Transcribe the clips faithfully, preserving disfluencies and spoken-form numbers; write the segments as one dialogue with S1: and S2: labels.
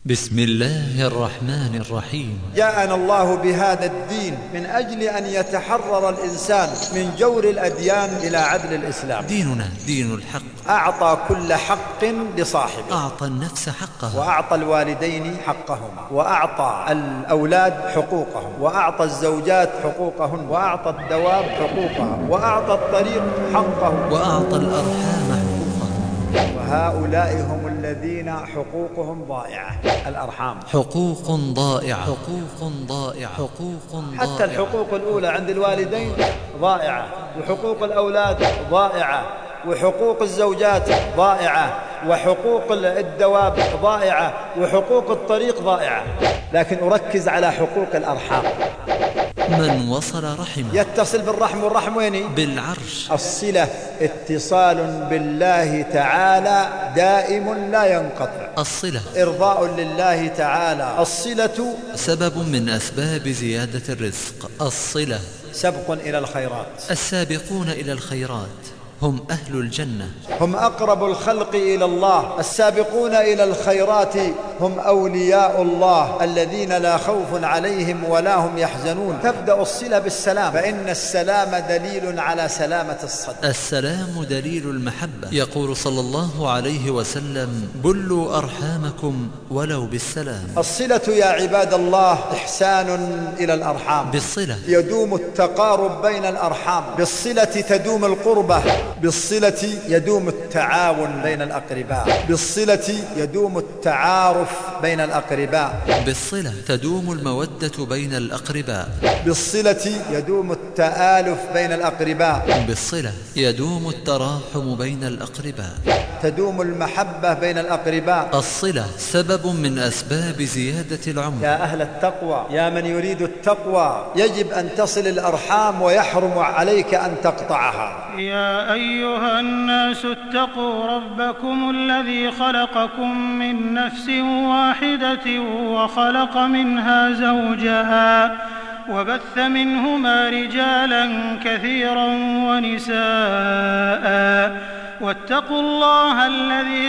S1: بسم الله الرحمن الرحيم.
S2: جاءنا الله بهذا الدين من أجل أن يتحرر الإنسان من جور الأديان إلى عدل الإسلام.
S1: ديننا دين الحق،
S2: أعطى كل حق لصاحبه،
S1: أعطى النفس حقها،
S2: وأعطى الوالدين حقهما، وأعطى الأولاد حقوقهم، وأعطى الزوجات حقوقهن، وأعطى الدواب حقوقها، وأعطى الطريق حقه،
S1: وأعطى الأرحام حقوقها.
S2: وهؤلاء هم الذين حقوقهم ضائعة. الأرحام
S1: حقوق ضائعة، حقوق ضائعة، حقوق ضائعة.
S2: حتى الحقوق الأولى عند الوالدين ضائعة، وحقوق الأولاد ضائعة، وحقوق الزوجات ضائعة، وحقوق الدواب ضائعة، وحقوق الطريق ضائعة. لكن أركز على حقوق الأرحام.
S1: من وصل رحمه
S2: يتصل بالرحم، والرحم وين؟
S1: بالعرش.
S2: الصلة اتصال بالله تعالى دائم لا ينقطع.
S1: الصلة
S2: إرضاء لله تعالى. الصلة
S1: سبب من أسباب زيادة الرزق. الصلة
S2: سبق إلى الخيرات.
S1: السابقون إلى الخيرات هم أهل الجنة،
S2: هم أقرب الخلق إلى الله. السابقون إلى الخيرات هم أولياء الله الذين لا خوف عليهم ولا هم يحزنون. تبدأ الصلة بالسلام، فإن السلام دليل على سلامة الصدر.
S1: السلام دليل المحبة. يقول صلى الله عليه وسلم: بلوا أرحامكم ولو بالسلام.
S2: الصلة يا عباد الله إحسان إلى الأرحام.
S1: بالصلة
S2: يدوم التقارب بين الأرحام، بالصلة تدوم القربة، بالصلة يدوم التعاون بين الأقرباء، بالصلة يدوم التعارف بين الأقرباء،
S1: بالصلة تدوم المودة بين الأقرباء،
S2: بالصلة يدوم التآلف بين الأقرباء،
S1: بالصلة يدوم التراحم بين الأقرباء،
S2: تدوم المحبة بين الأقرباء.
S1: الصلة سبب من أسباب زيادة العمر.
S2: يا أهل التقوى، يا من يريد التقوى، يجب أن تصل الأرحام ويحرم عليك أن تقطعها.
S3: يا أيها الناس اتقوا ربكم الذي خلقكم من نفس واحدة وخلق منها زوجها وبث منهما رجالا كثيرا ونساء، واتقوا الله الذي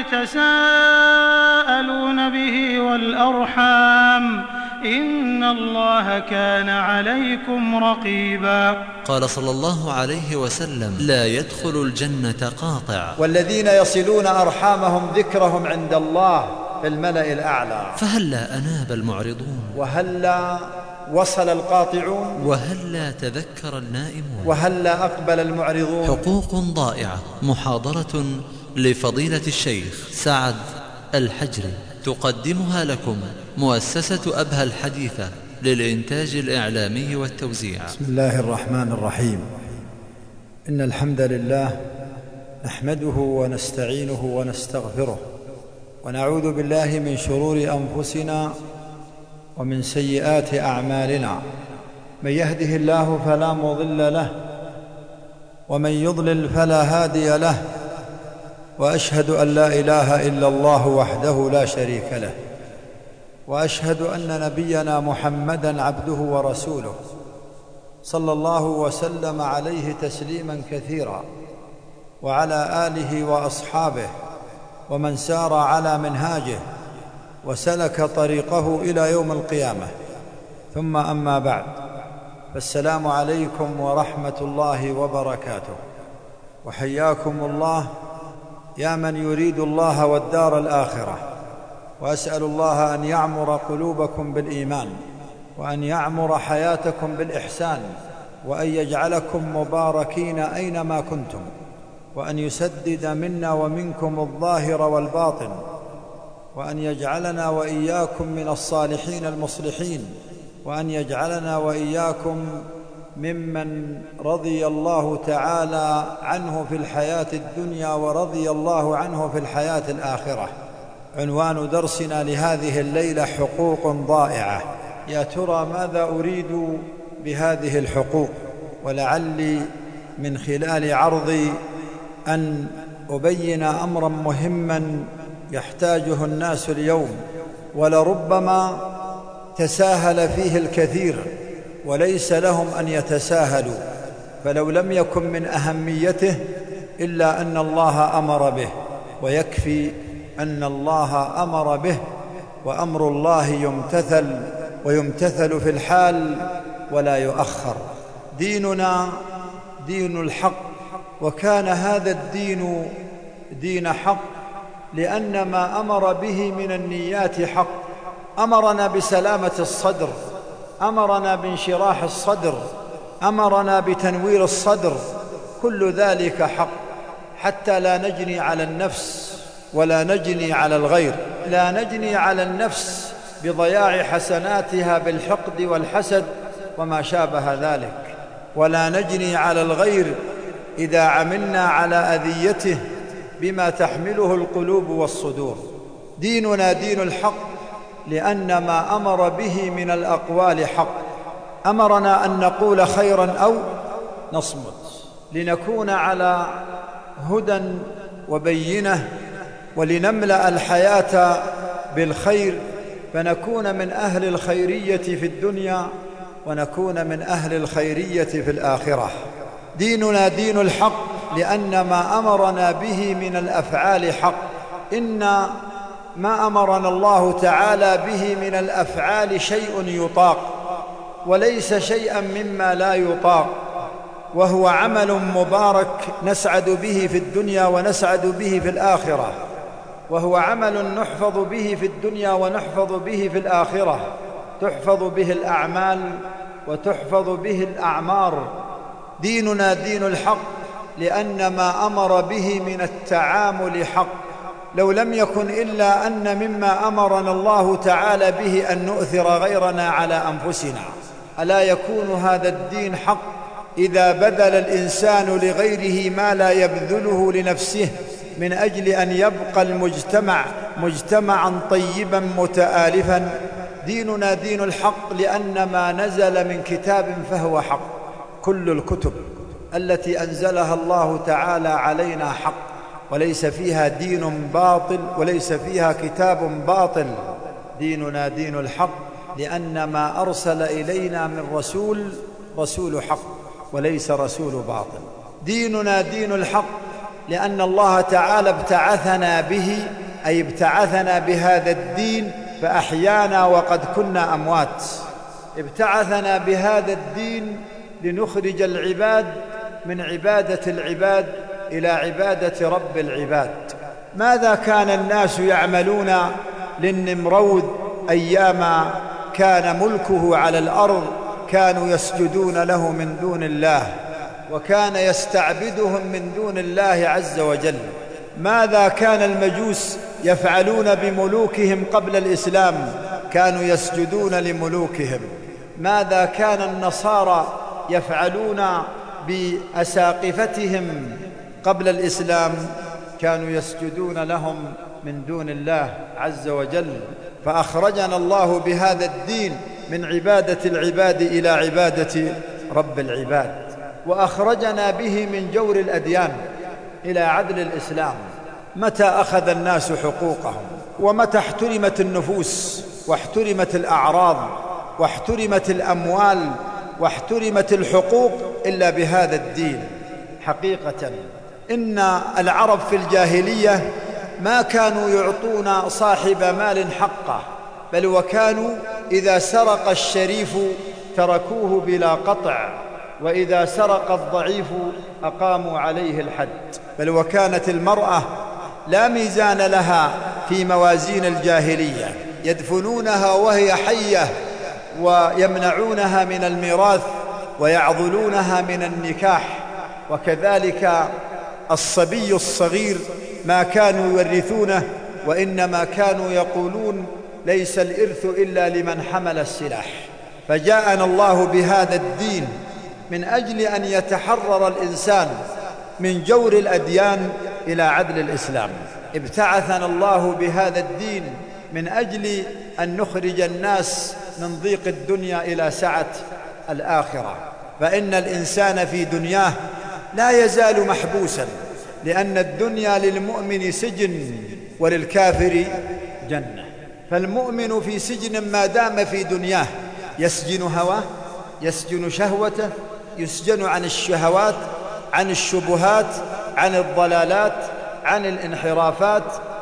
S3: تساءلون به والأرحام إن الله كان عليكم رقيبا.
S1: قال صلى الله عليه وسلم: لا يدخل الجنة قاطع.
S2: والذين يصلون أرحامهم ذكرهم عند الله في الملأ الأعلى.
S1: فهلا أناب المعرضون،
S2: وهلا وصل القاطعون،
S1: وهلا تذكر النائمون،
S2: وهلا أقبل المعرضون.
S1: حقوق ضائعة. محاضرة لفضيلة الشيخ سعد الحجري تقدمها لكم مؤسسة أبهى الحديثة للإنتاج الإعلامي والتوزيع.
S2: بسم الله الرحمن الرحيم. إن الحمد لله نحمده ونستعينه ونستغفره، ونعوذ بالله من شرور أنفسنا ومن سيئات أعمالنا. من يهده الله فلا مضل له، ومن يضلل فلا هادي له، وأشهد أن لا إله إلا الله وحده لا شريك له، وأشهد أن نبينا محمدًا عبده ورسوله صلى الله وسلم عليه تسليمًا كثيرا، وعلى آله وأصحابه ومن سار على منهاجه وسلك طريقه إلى يوم القيامة. ثم أما بعد، فالسلام عليكم ورحمة الله وبركاته، وحياكم الله يا من يريد الله والدار الآخرة. وأسأل الله أن يعمر قلوبكم بالإيمان، وأن يعمر حياتكم بالإحسان، وأن يجعلكم مباركين أينما كنتم، وأن يسدد منا ومنكم الظاهر والباطن، وأن يجعلنا وإياكم من الصالحين المصلحين، وأن يجعلنا وإياكم ممن رضي الله تعالى عنه في الحياة الدنيا ورضي الله عنه في الحياة الآخرة. عنوان درسنا لهذه الليلة: حقوق ضائعة. يا ترى ماذا أريد بهذه الحقوق؟ ولعلي من خلال عرضي أن أبين أمرا مهما يحتاجه الناس اليوم، ولربما تساهل فيه الكثير، وليس لهم أن يتساهلوا، فلو لم يكن من أهميته إلا أن الله أمر به، ويكفي أن الله أمر به وأمر الله يمتثل ويمتثل في الحال ولا يؤخر. ديننا دين الحق، وكان هذا الدين دين حق لأن ما أمر به من النيات حق. أمرنا بسلامة الصدر، أمرنا بانشراح الصدر، أمرنا بتنوير الصدر، كل ذلك حق، حتى لا نجني على النفس ولا نجني على الغير. لا نجني على النفس بضياع حسناتها بالحقد والحسد وما شابه ذلك، ولا نجني على الغير إذا عملنا على أذيته بما تحمله القلوب والصدور. ديننا دين الحق لأن ما أمر به من الأقوال حق. أمرنا أن نقول خيرا أو نصمت لنكون على هدى وبينة، ولنملأ الحياة بالخير، فنكون من أهل الخيرية في الدنيا ونكون من أهل الخيرية في الآخرة. ديننا دين الحق لأن ما أمرنا به من الأفعال حق. إن ما أمرنا الله تعالى به من الأفعال شيء يطاق، وليس شيئا مما لا يطاق، وهو عمل مبارك نسعد به في الدنيا ونسعد به في الآخرة، وهو عمل نحفظ به في الدنيا ونحفظ به في الآخرة. تحفظ به الأعمال وتحفظ به الأعمار. ديننا دين الحق لأن ما أمر به من التعامل حق. لو لم يكن إلا أن مما أمرنا الله تعالى به أن نؤثر غيرنا على أنفسنا، ألا يكون هذا الدين حق إذا بذل الإنسان لغيره ما لا يبذله لنفسه من أجل أن يبقى المجتمع مجتمعا طيبا متآلفا. ديننا دين الحق لأن ما نزل من كتاب فهو حق. كل الكتب التي أنزلها الله تعالى علينا حق، وليس فيها دين باطل، وليس فيها كتاب باطل. ديننا دين الحق لأن ما أرسل إلينا من رسول رسول حق وليس رسول باطل. ديننا دين الحق لأن الله تعالى ابتعثنا به، أي ابتعثنا بهذا الدين فأحيانا وقد كنا أموات. ابتعثنا بهذا الدين لنخرج العباد من عبادة العباد إلى عبادة رب العباد. ماذا كان الناس يعملون للنمرود أيام كان ملكه على الأرض؟ كانوا يسجدون له من دون الله، وكان يستعبدهم من دون الله عز وجل. ماذا كان المجوس يفعلون بملوكهم قبل الإسلام؟ كانوا يسجدون لملوكهم. ماذا كان النصارى يفعلون بأساقفتهم قبل الإسلام؟ كانوا يسجدون لهم من دون الله عز وجل. فأخرجنا الله بهذا الدين من عبادة العباد إلى عبادة رب العباد، وأخرجنا به من جور الأديان إلى عدل الإسلام. متى أخذ الناس حقوقهم؟ ومتى احترمت النفوس واحترمت الأعراض واحترمت الأموال واحترمت الحقوق إلا بهذا الدين؟ حقيقة إن العرب في الجاهلية ما كانوا يعطون صاحب مال حقه، بل وكانوا إذا سرق الشريف تركوه بلا قطع، وإذا سرق الضعيف أقاموا عليه الحد. بل وكانت المرأة لا ميزان لها في موازين الجاهلية، يدفنونها وهي حية ويمنعونها من الميراث ويعضلونها من النكاح. وكذلك الصبي الصغير ما كانوا يورثونه، وإنما كانوا يقولون ليس الإرث إلا لمن حمل السلاح. فجاءنا الله بهذا الدين من أجل أن يتحرر الإنسان من جور الأديان إلى عدل الإسلام. ابتعثنا الله بهذا الدين من أجل أن نخرج الناس من ضيق الدنيا إلى سعة الآخرة. فإن الإنسان في دنياه لا يزال محبوسا، لأن الدنيا للمؤمن سجن وللكافر جنة. فالمؤمن في سجن ما دام في دنياه، يسجن هواه، يسجن شهوته، يسجن عن الشهوات، عن الشبهات، عن الضلالات، عن الانحرافات،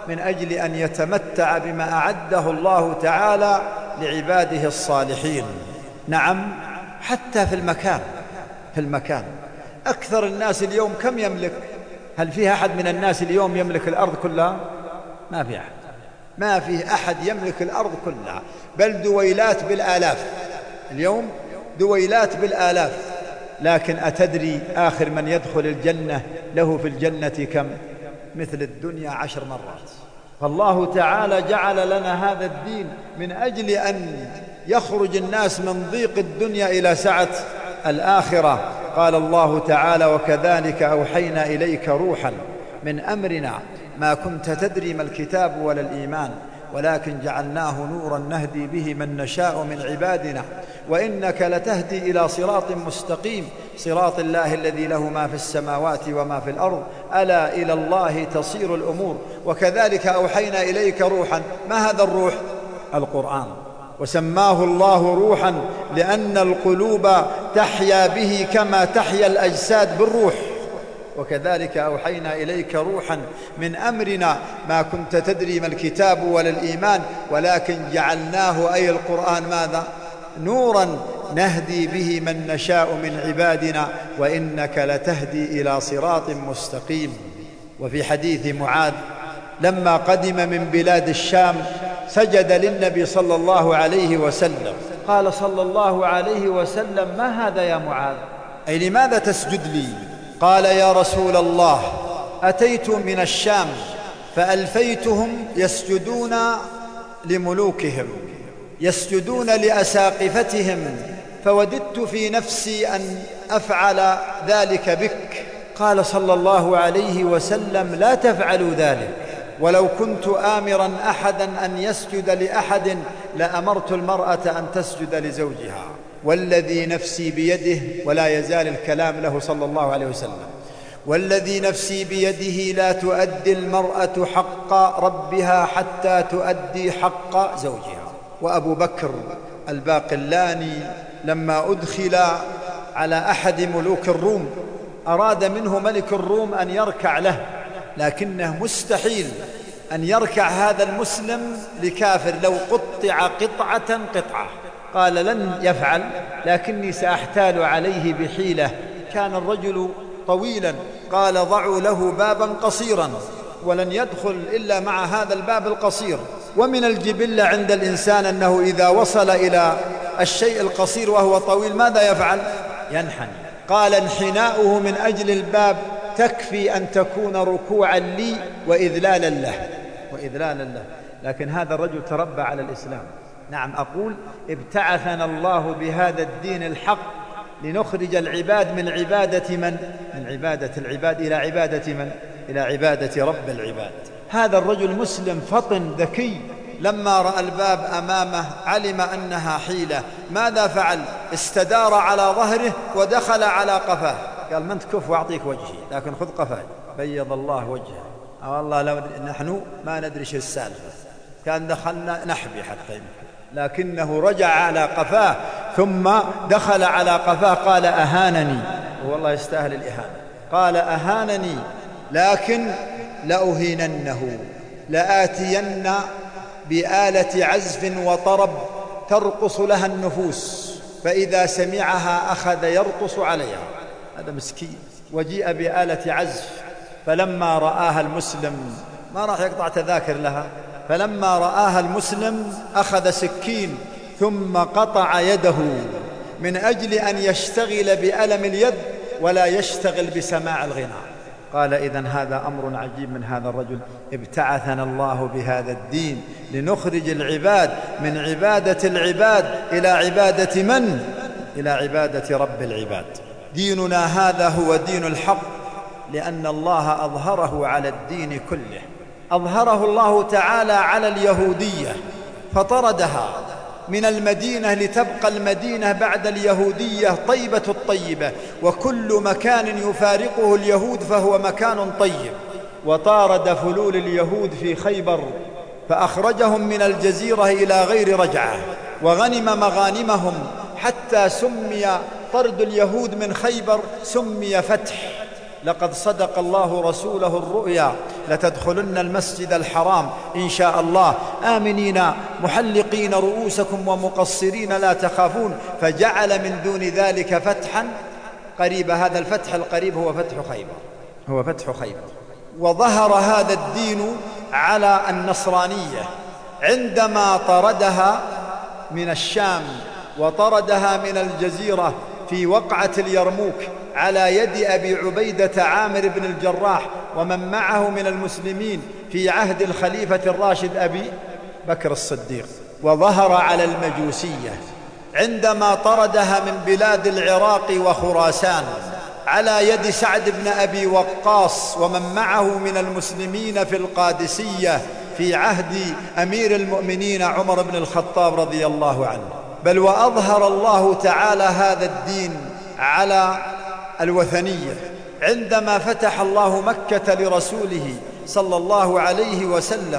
S2: من أجل أن يتمتع بما أعده الله تعالى لعباده الصالحين. نعم، حتى في المكان في المكان أكثر الناس اليوم كم يملك؟ هل فيه أحد من الناس اليوم يملك الأرض كلها؟ ما في أحد، ما فيه أحد يملك الأرض كلها، بل دويلات بالآلاف اليوم، دويلات بالآلاف. لكن أتدري آخر من يدخل الجنة له في الجنة كم؟ مثل الدنيا عشر مرات. فالله تعالى جعل لنا هذا الدين من أجل أن يخرج الناس من ضيق الدنيا إلى سعة الآخرة. قال الله تعالى: وكذلك أوحينا إليك روحا من أمرنا ما كنت تدري ما الكتاب ولا الإيمان ولكن جعلناه نورا نهدي به من نشاء من عبادنا وإنك لتهدي إلى صراط مستقيم صراط الله الذي له ما في السماوات وما في الأرض ألا إلى الله تصير الأمور. وكذلك أوحينا إليك روحا. ما هذا الروح؟ القرآن. وسماه الله روحا لأن القلوب تحيا به كما تحيا الأجساد بالروح. وكذلك أوحينا إليك روحا من أمرنا ما كنت تدري ما الكتاب ولا الإيمان ولكن جعلناه أي القرآن ماذا؟ نورا نهدي به من نشاء من عبادنا وإنك لتهدي إلى صراط مستقيم. وفي حديث معاذ لما قدم من بلاد الشام سجد للنبي صلى الله عليه وسلم، قال صلى الله عليه وسلم: ما هذا يا معاذ؟ أي لماذا تسجد لي؟ قال: يا رسول الله، أتيت من الشام فألفيتهم يسجدون لملوكهم، يسجدون لأساقفتهم، فوددت في نفسي أن أفعل ذلك بك. قال صلى الله عليه وسلم: لا تفعلوا ذلك، ولو كنت آمرا أحدا أن يسجد لأحد لأمرت المرأة أن تسجد لزوجها والذي نفسي بيده. ولا يزال الكلام له صلى الله عليه وسلم: والذي نفسي بيده لا تؤدي المرأة حق ربها حتى تؤدي حق زوجها. وأبو بكر الباقلاني لما أدخل على أحد ملوك الروم أراد منه ملك الروم أن يركع له، لكنه مستحيل أن يركع هذا المسلم لكافر لو قطع قطعة قطعة. قال: لن يفعل، لكني سأحتال عليه بحيلة. كان الرجل طويلا، قال: ضعوا له بابا قصيرا ولن يدخل إلا مع هذا الباب القصير. ومن الجبلة عند الإنسان أنه إذا وصل إلى الشيء القصير وهو طويل ماذا يفعل؟ ينحني. قال: انحناؤه من أجل الباب تكفي أن تكون ركوعا لي وإذلالا له وإذلالا له. لكن هذا الرجل تربى على الإسلام. نعم، أقول ابتعثنا الله بهذا الدين الحق لنخرج العباد من عبادة من؟ من عبادة العباد إلى عبادة من؟ إلى عبادة رب العباد. هذا الرجل مسلم فطن ذكي، لما رأى الباب أمامه علم أنها حيلة. ماذا فعل؟ استدار على ظهره ودخل على قفاه. قال: من تكف وأعطيك وجهي، لكن خذ قفاي. بيض الله وجهه. والله لو نحن ما ندري شو السالفة، كان دخلنا نحبي حتى يمكن. لكنه رجع على قفاه ثم دخل على قفاه. قال: أهانني، والله يستاهل الإهانة. قال: أهانني لكن لأهيننه، لآتين بآلة عزف وطرب ترقص لها النفوس، فإذا سمعها أخذ يرقص عليها. هذا مسكين. وجيء بآلة عزف، فلما رآها المسلم ما راح يقطع تذاكر لها، فلما رآها المسلم أخذ سكين ثم قطع يده من أجل أن يشتغل بألم اليد ولا يشتغل بسماع الغناء. قال: إذن هذا أمر عجيب من هذا الرجل. ابتعثنا الله بهذا الدين لنخرج العباد من عبادة العباد إلى عبادة من؟ إلى عبادة رب العباد. ديننا هذا هو دين الحق، لأن الله أظهره على الدين كله. أظهره الله تعالى على اليهودية فطردها من المدينة لتبقى المدينة بعد اليهودية طيبة الطيبة، وكل مكان يفارقه اليهود فهو مكان طيب. وطارد فلول اليهود في خيبر فأخرجهم من الجزيرة إلى غير رجعة، وغنم مغانمهم حتى سمي طرد اليهود من خيبر سمي فتح، لقد صدق الله رسوله الرؤيا لتدخلن المسجد الحرام إن شاء الله آمنين محلقين رؤوسكم ومقصرين لا تخافون، فجعل من دون ذلك فتحا قريبا. هذا الفتح القريب هو فتح خيبر، هو فتح خيبر. وظهر هذا الدين على النصرانية عندما طردها من الشام وطردها من الجزيرة في وقعة اليرموك على يد أبي عبيدة عامر بن الجراح ومن معه من المسلمين في عهد الخليفة الراشد أبي بكر الصديق. وظهر على المجوسية عندما طردها من بلاد العراق وخراسان على يد سعد بن أبي وقاص ومن معه من المسلمين في القادسية في عهد أمير المؤمنين عمر بن الخطاب رضي الله عنه. بل وأظهر الله تعالى هذا الدين على الوثنية عندما فتح الله مكة لرسوله صلى الله عليه وسلم،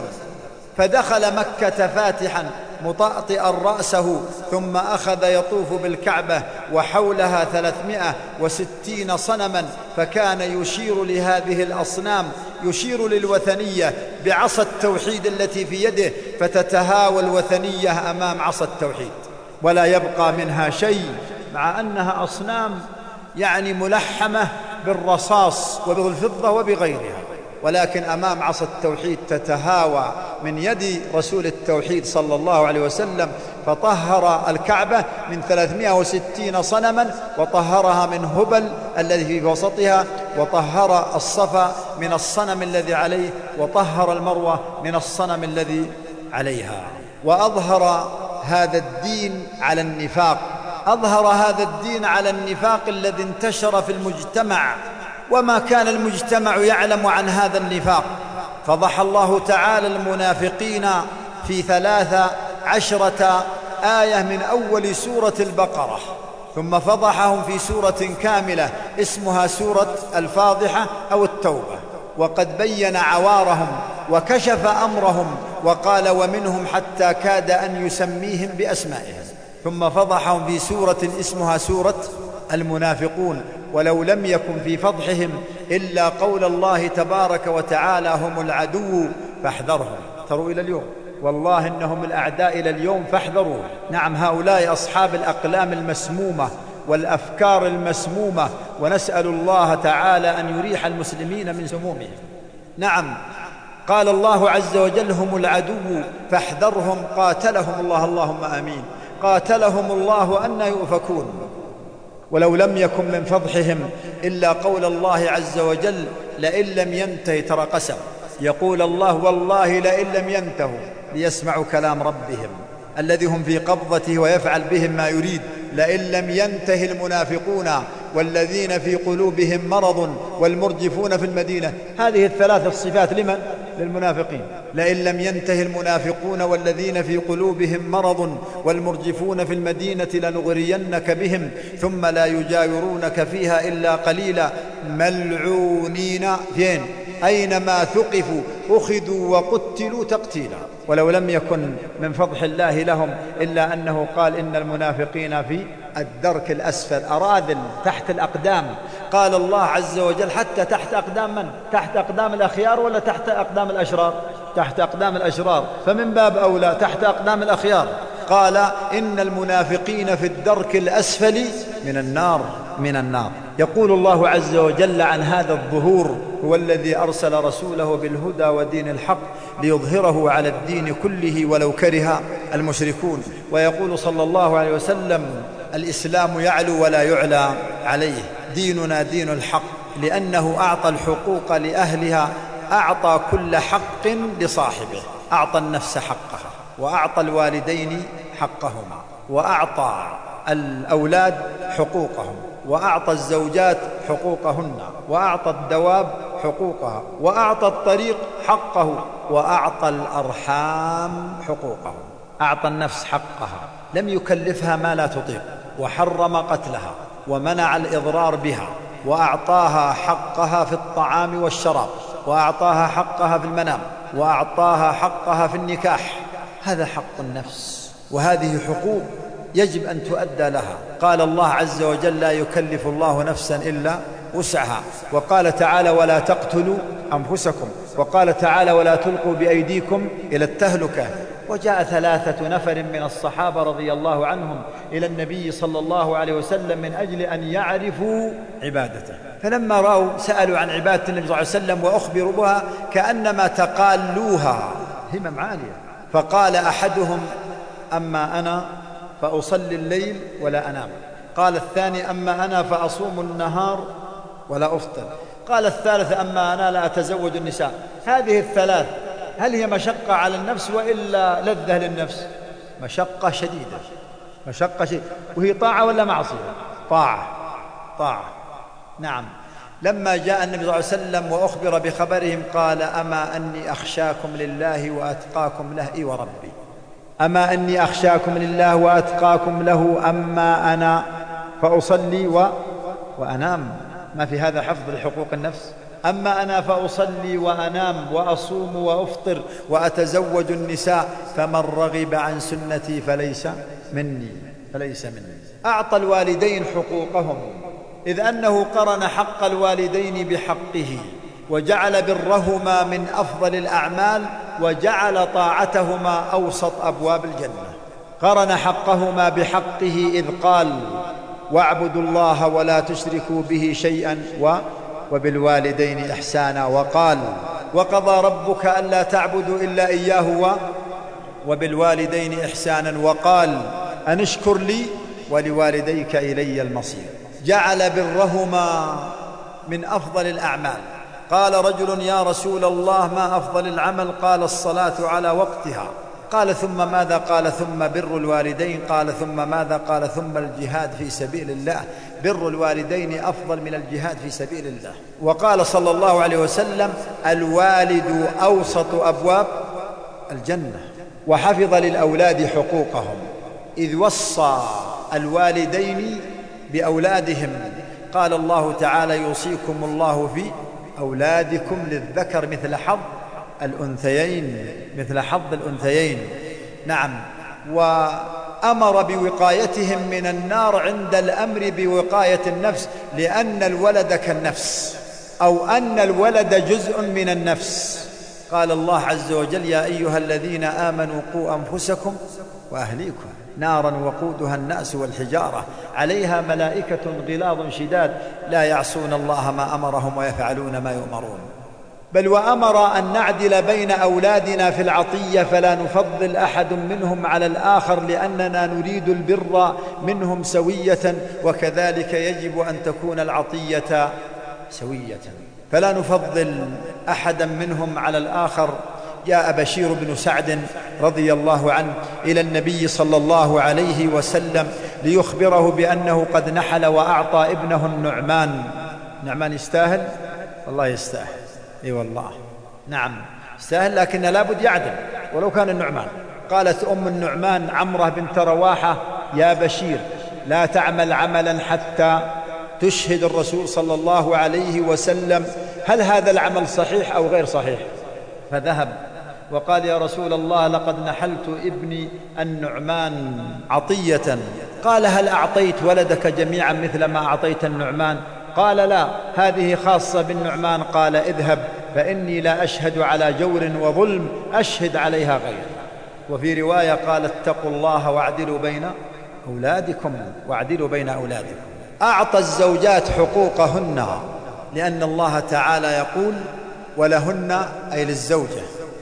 S2: فدخل مكة فاتحا مطأطئا رأسه، ثم أخذ يطوف بالكعبة وحولها ثلاثمائة وستين صنما، فكان يشير لهذه الأصنام، يشير للوثنية بعصا التوحيد التي في يده، فتتهاوى الوثنية أمام عصا التوحيد ولا يبقى منها شيء، مع أنها أصنام يعني ملحمة بالرصاص وبالفضة وبغيرها، ولكن أمام عصا التوحيد تتهاوى من يد رسول التوحيد صلى الله عليه وسلم. فطهر الكعبة من ثلاثمائة وستين صنما، وطهرها من هبل الذي في وسطها، وطهر الصفا من الصنم الذي عليه، وطهر المروة من الصنم الذي عليها. وأظهر هذا الدين على النفاق، أظهر هذا الدين على النفاق الذي انتشر في المجتمع، وما كان المجتمع يعلم عن هذا النفاق. فضح الله تعالى المنافقين في ثلاث عشرة آية من أول سورة البقرة، ثم فضحهم في سورة كاملة اسمها سورة الفاضحة أو التوبة، وقد بين عوارهم وكشف أمرهم وقال ومنهم حتى كاد أن يسميهم بأسمائهم، ثم فضحهم في سورة اسمها سورة المنافقون. ولو لم يكن في فضحهم إلا قول الله تبارك وتعالى هم العدو فاحذرهم. تروا إلى اليوم والله إنهم الأعداء إلى اليوم فاحذروا. نعم، هؤلاء أصحاب الأقلام المسمومة والأفكار المسمومة، ونسأل الله تعالى أن يريح المسلمين من سمومهم. نعم، قال الله عز وجل هم العدو فاحذرهم قاتلهم الله، اللهم آمين، قاتلهم الله أن يؤفكون. ولو لم يكن من فضحهم إلا قول الله عز وجل لئن لم ينتهي، ترى قسم، يقول الله والله لئن لم ينتهوا ليسمعوا كلام ربهم الذي هم في قبضته ويفعل بهم ما يريد. لئن لم ينتهي المنافقون والذين في قلوبهم مرض والمرجفون في المدينة. هذه الثلاث الصفات لمن؟ للمنافقين. لئن لم ينتهي المنافقون والذين في قلوبهم مرض والمرجفون في المدينة لنغرينك بهم ثم لا يجاورونك فيها إلا قليلا ملعونين فين؟ أينما ثقفوا أخذوا وقتلوا تقتيلا. ولو لم يكن من فضح الله لهم إلا أنه قال إن المنافقين في الدرك الأسفل، أراذل تحت الأقدام. قال الله عز وجل حتى تحت أقدام من؟ تحت أقدام الأخيار ولا تحت أقدام الأشرار؟ تحت أقدام الأشرار، فمن باب أولى تحت أقدام الأخيار. قال إن المنافقين في الدرك الأسفل من النار من النار. يقول الله عز وجل عن هذا الظهور هو الذي أرسل رسوله بالهدى ودين الحق ليظهره على الدين كله ولو كره المشركون. ويقول صلى الله عليه وسلم الإسلام يعلو ولا يعلى عليه، ديننا دين الحق لأنه أعطى الحقوق لأهلها، أعطى كل حق لصاحبه، أعطى النفس حقها، وأعطى الوالدين حقهما، وأعطى الأولاد حقوقهم، وأعطى الزوجات حقوقهن، وأعطى الدواب حقوقها، وأعطى الطريق حقه، وأعطى الأرحام حقوقه. أعطى النفس حقها، لم يكلفها ما لا تطيق، وحرم قتلها، ومنع الإضرار بها، وأعطاها حقها في الطعام والشراب، وأعطاها حقها في المنام، وأعطاها حقها في النكاح. هذا حق النفس، وهذه حقوق يجب أن تؤدى لها. قال الله عز وجل لا يكلف الله نفسا إلا وسعها. وقال تعالى ولا تقتلوا أنفسكم، وقال تعالى ولا تلقوا بأيديكم إلى التهلكة. وجاء ثلاثة نفر من الصحابة رضي الله عنهم إلى النبي صلى الله عليه وسلم من أجل أن يعرفوا عبادته، فلما رأوا سألوا عن عبادة النبي صلى الله عليه وسلم وأخبروا بها كأنما تقالوها، همم عالية. فقال أحدهم أما أنا فأصلي الليل ولا أنام، قال الثاني أما أنا فأصوم النهار ولا أفطر، قال الثالث أما أنا لا أتزوج النساء. هذه الثلاث هل هي مشقة على النفس وإلا لذة للنفس؟ مشقة شديدة، مشقة شديدة. وهي طاعة ولا معصية؟ طاعة، طاعة. نعم. لما جاء النبي صلى الله عليه وسلم وأخبر بخبرهم قال أما أني أخشاكم لله وأتقاكم له. إي وربي، أما أني أخشاكم لله وأتقاكم له، أما أنا فأصلي و... وأنام. ما في هذا حفظ لحقوق النفس؟ أما أنا فأصلي وأنام وأصوم وأفطر وأتزوج النساء، فمن رغب عن سنتي فليس مني، فليس مني. أعطى الوالدين حقوقهم، إذ أنه قرن حق الوالدين بحقه، وجعل برهما من أفضل الأعمال، وجعل طاعتهما أوسط أبواب الجنة. قرن حقهما بحقه إذ قال واعبدوا الله ولا تشركوا به شيئا و وبالوالدين إحسانا، وقال وقضى ربك ألا تعبدوا إلا إياه و وبالوالدين إحسانا، وقال أن اشكر لي ولوالديك إلي المصير. جعل برهما من أفضل الأعمال. قال رجل يا رسول الله ما أفضل العمل؟ قال الصلاة على وقتها. قال ثم ماذا؟ قال ثم بر الوالدين. قال ثم ماذا؟ قال ثم الجهاد في سبيل الله. بر الوالدين أفضل من الجهاد في سبيل الله. وقال صلى الله عليه وسلم الوالد أوسط أبواب الجنة. وحفظ للأولاد حقوقهم، إذ وصى الوالدين بأولادهم. قال الله تعالى يوصيكم الله في أولادكم للذكر مثل حظ الأنثيين، مثل حظ الأنثيين. نعم. وأمر بوقايتهم من النار عند الأمر بوقاية النفس، لأن الولد كالنفس، أو أن الولد جزء من النفس. قال الله عز وجل يا أيها الذين آمنوا قوا أنفسكم وأهليكم نارا وقودها الناس والحجارة عليها ملائكة غلاظ شداد لا يعصون الله ما أمرهم ويفعلون ما يؤمرون. بل وأمر أن نعدل بين أولادنا في العطية، فلا نفضل أحد منهم على الآخر، لأننا نريد البر منهم سوية، وكذلك يجب أن تكون العطية سوية، فلا نفضل أحدا منهم على الآخر. جاء بشير بن سعد رضي الله عنه إلى النبي صلى الله عليه وسلم ليخبره بأنه قد نحل وأعطى ابنه النعمان. نعمان يستاهل؟ والله يستاهل، اي والله نعم يستاهل، لكن لابد يعدل ولو كان النعمان. قالت أم النعمان عمرة بنت رواحة يا بشير لا تعمل عملا حتى تشهد الرسول صلى الله عليه وسلم هل هذا العمل صحيح أو غير صحيح. فذهب وقال يا رسول الله لقد نحلت ابني النعمان عطية. قال هل أعطيت ولدك جميعا مثل ما أعطيت النعمان؟ قال لا، هذه خاصة بالنعمان. قال اذهب فإني لا أشهد على جور وظلم أشهد عليها غير. وفي رواية قال اتقوا الله واعدلوا بين أولادكم واعدلوا بين أولادكم. أعطى الزوجات حقوقهن، لأن الله تعالى يقول ولهن أي للزوجة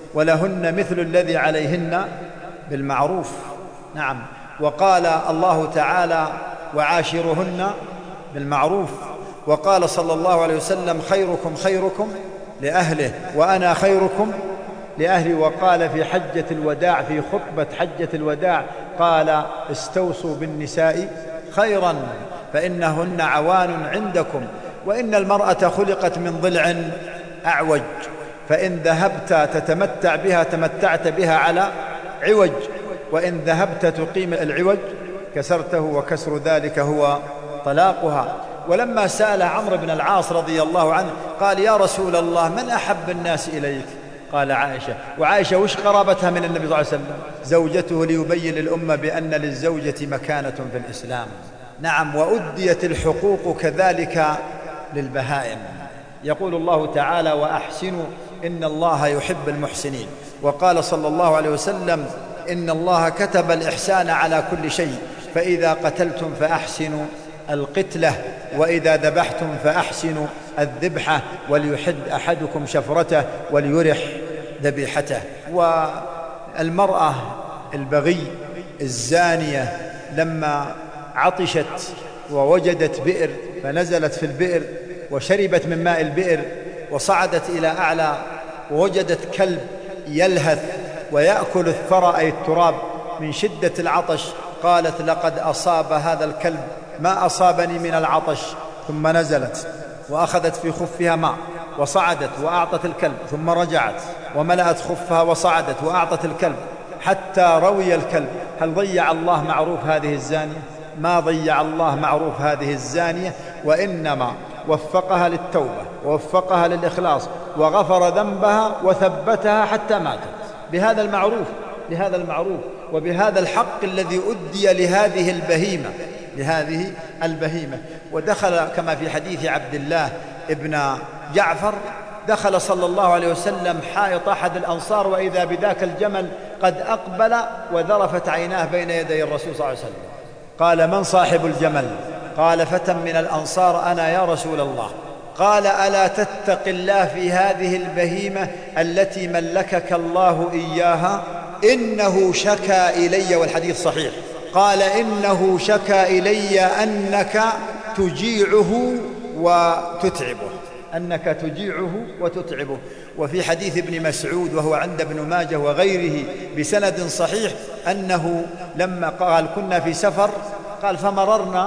S2: ولهن مثل الذي عليهن بالمعروف. نعم. وقال الله تعالى وعاشرهن بالمعروف. وقال صلى الله عليه وسلم خيركم خيركم لأهله وأنا خيركم لأهلي. وقال في حجة الوداع في خطبة حجة الوداع قال استوصوا بالنساء خيرا فإنهن عوان عندكم، وإن المرأة خلقت من ضلع أعوج، فإن ذهبت تتمتع بها تمتعت بها على عوج، وإن ذهبت تقيم العوج كسرته، وكسر ذلك هو طلاقها. ولما سأل عمرو بن العاص رضي الله عنه قال يا رسول الله من أحب الناس إليك؟ قال عائشة. وعائشة وش قرابتها من النبي صلى الله عليه وسلم؟ زوجته، ليبين للأمة بأن للزوجة مكانة في الإسلام. نعم. وأديت الحقوق كذلك للبهائم. يقول الله تعالى: وأحسنوا إن الله يحب المحسنين. وقال صلى الله عليه وسلم: إن الله كتب الإحسان على كل شيء، فإذا قتلتم فأحسنوا القتلة، وإذا ذبحتم فأحسنوا الذبحة، وليحد أحدكم شفرته وليرح ذبيحته. والمرأة البغي الزانية لما عطشت ووجدت بئر فنزلت في البئر وشربت من ماء البئر وصعدت إلى أعلى ووجدت كلب يلهث ويأكل الثرى أي التراب من شدة العطش، قالت: لقد أصاب هذا الكلب ما أصابني من العطش. ثم نزلت وأخذت في خفها ماء وصعدت وأعطت الكلب، ثم رجعت وملأت خفها وصعدت وأعطت الكلب حتى روي الكلب. هل ضيع الله معروف هذه الزانية؟ ما ضيع الله معروف هذه الزانية، وإنما وفقها للتوبة ووفقها للإخلاص وغفر ذنبها وثبتها حتى ماتت بهذا المعروف بهذا المعروف وبهذا الحق الذي أدي لهذه البهيمة لهذه البهيمة. ودخل كما في حديث عبد الله ابن جعفر: دخل صلى الله عليه وسلم حائط أحد الأنصار وإذا بذاك الجمل قد أقبل وذرفت عيناه بين يدي الرسول صلى الله عليه وسلم. قال: من صاحب الجمل؟ قال: فتى من الأنصار أنا يا رسول الله. قال: ألا تتق الله في هذه البهيمة التي ملكك الله إياها؟ إنه شكا إلي، والحديث صحيح، قال: إنه شكا إلي أنك تجيعه وتتعبه أنك تجيعه وتتعبه. وفي حديث ابن مسعود وهو عند ابن ماجه وغيره بسند صحيح أنه لما قال: كنا في سفر، قال: فمررنا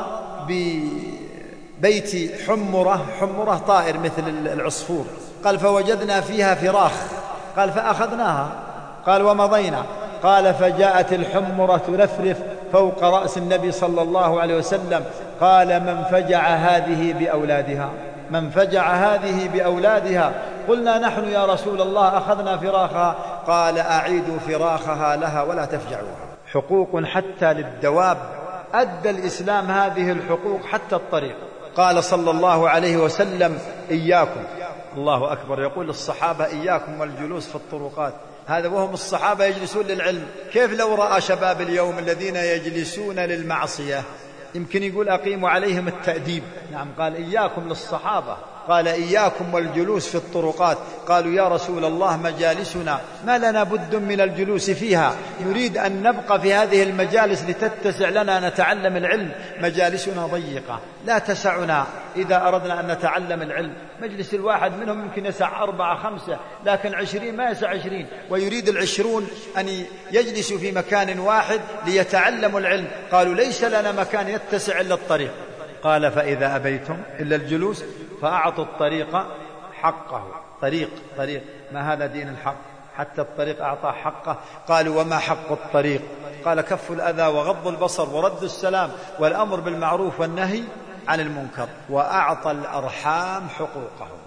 S2: ببيت حمرة حمرة طائر مثل العصفور، قال: فوجدنا فيها فراخ، قال: فأخذناها، قال: ومضينا، قال: فجاءت الحمرة ترفرف فوق رأس النبي صلى الله عليه وسلم، قال: من فجع هذه بأولادها من فجع هذه بأولادها؟ قلنا: نحن يا رسول الله أخذنا فراخها. قال: أعيدوا فراخها لها ولا تفجعوها. حقوق حتى للدواب، أدى الإسلام هذه الحقوق حتى الطريق. قال صلى الله عليه وسلم: إياكم، الله أكبر، يقول للصحابة: إياكم والجلوس في الطرقات. هذا وهم الصحابة يجلسون للعلم. كيف لو رأى شباب اليوم الذين يجلسون للمعصية؟ يمكن يقول: أقيموا عليهم التأديب. نعم، قال: إياكم للصحابة، قال: إياكم والجلوس في الطرقات. قالوا: يا رسول الله مجالسنا ما لنا بد من الجلوس فيها، نريد أن نبقى في هذه المجالس لتتسع لنا نتعلم العلم، مجالسنا ضيقة لا تسعنا إذا أردنا أن نتعلم العلم. مجلس الواحد منهم يمكن يسع أربعة خمسة، لكن عشرين ما يسع عشرين، ويريد العشرون أن يجلسوا في مكان واحد ليتعلموا العلم. قالوا: ليس لنا مكان يتسع إلا الطريق. قال: فإذا أبيتم إلا الجلوس فأعطوا الطريق حقه. طريق طريق ما هذا دين الحق؟ حتى الطريق أعطاه حقه. قالوا: وما حق الطريق؟ قال: كف الأذى وغض البصر ورد السلام والأمر بالمعروف والنهي عن المنكر، وأعطى الأرحام حقوقهم.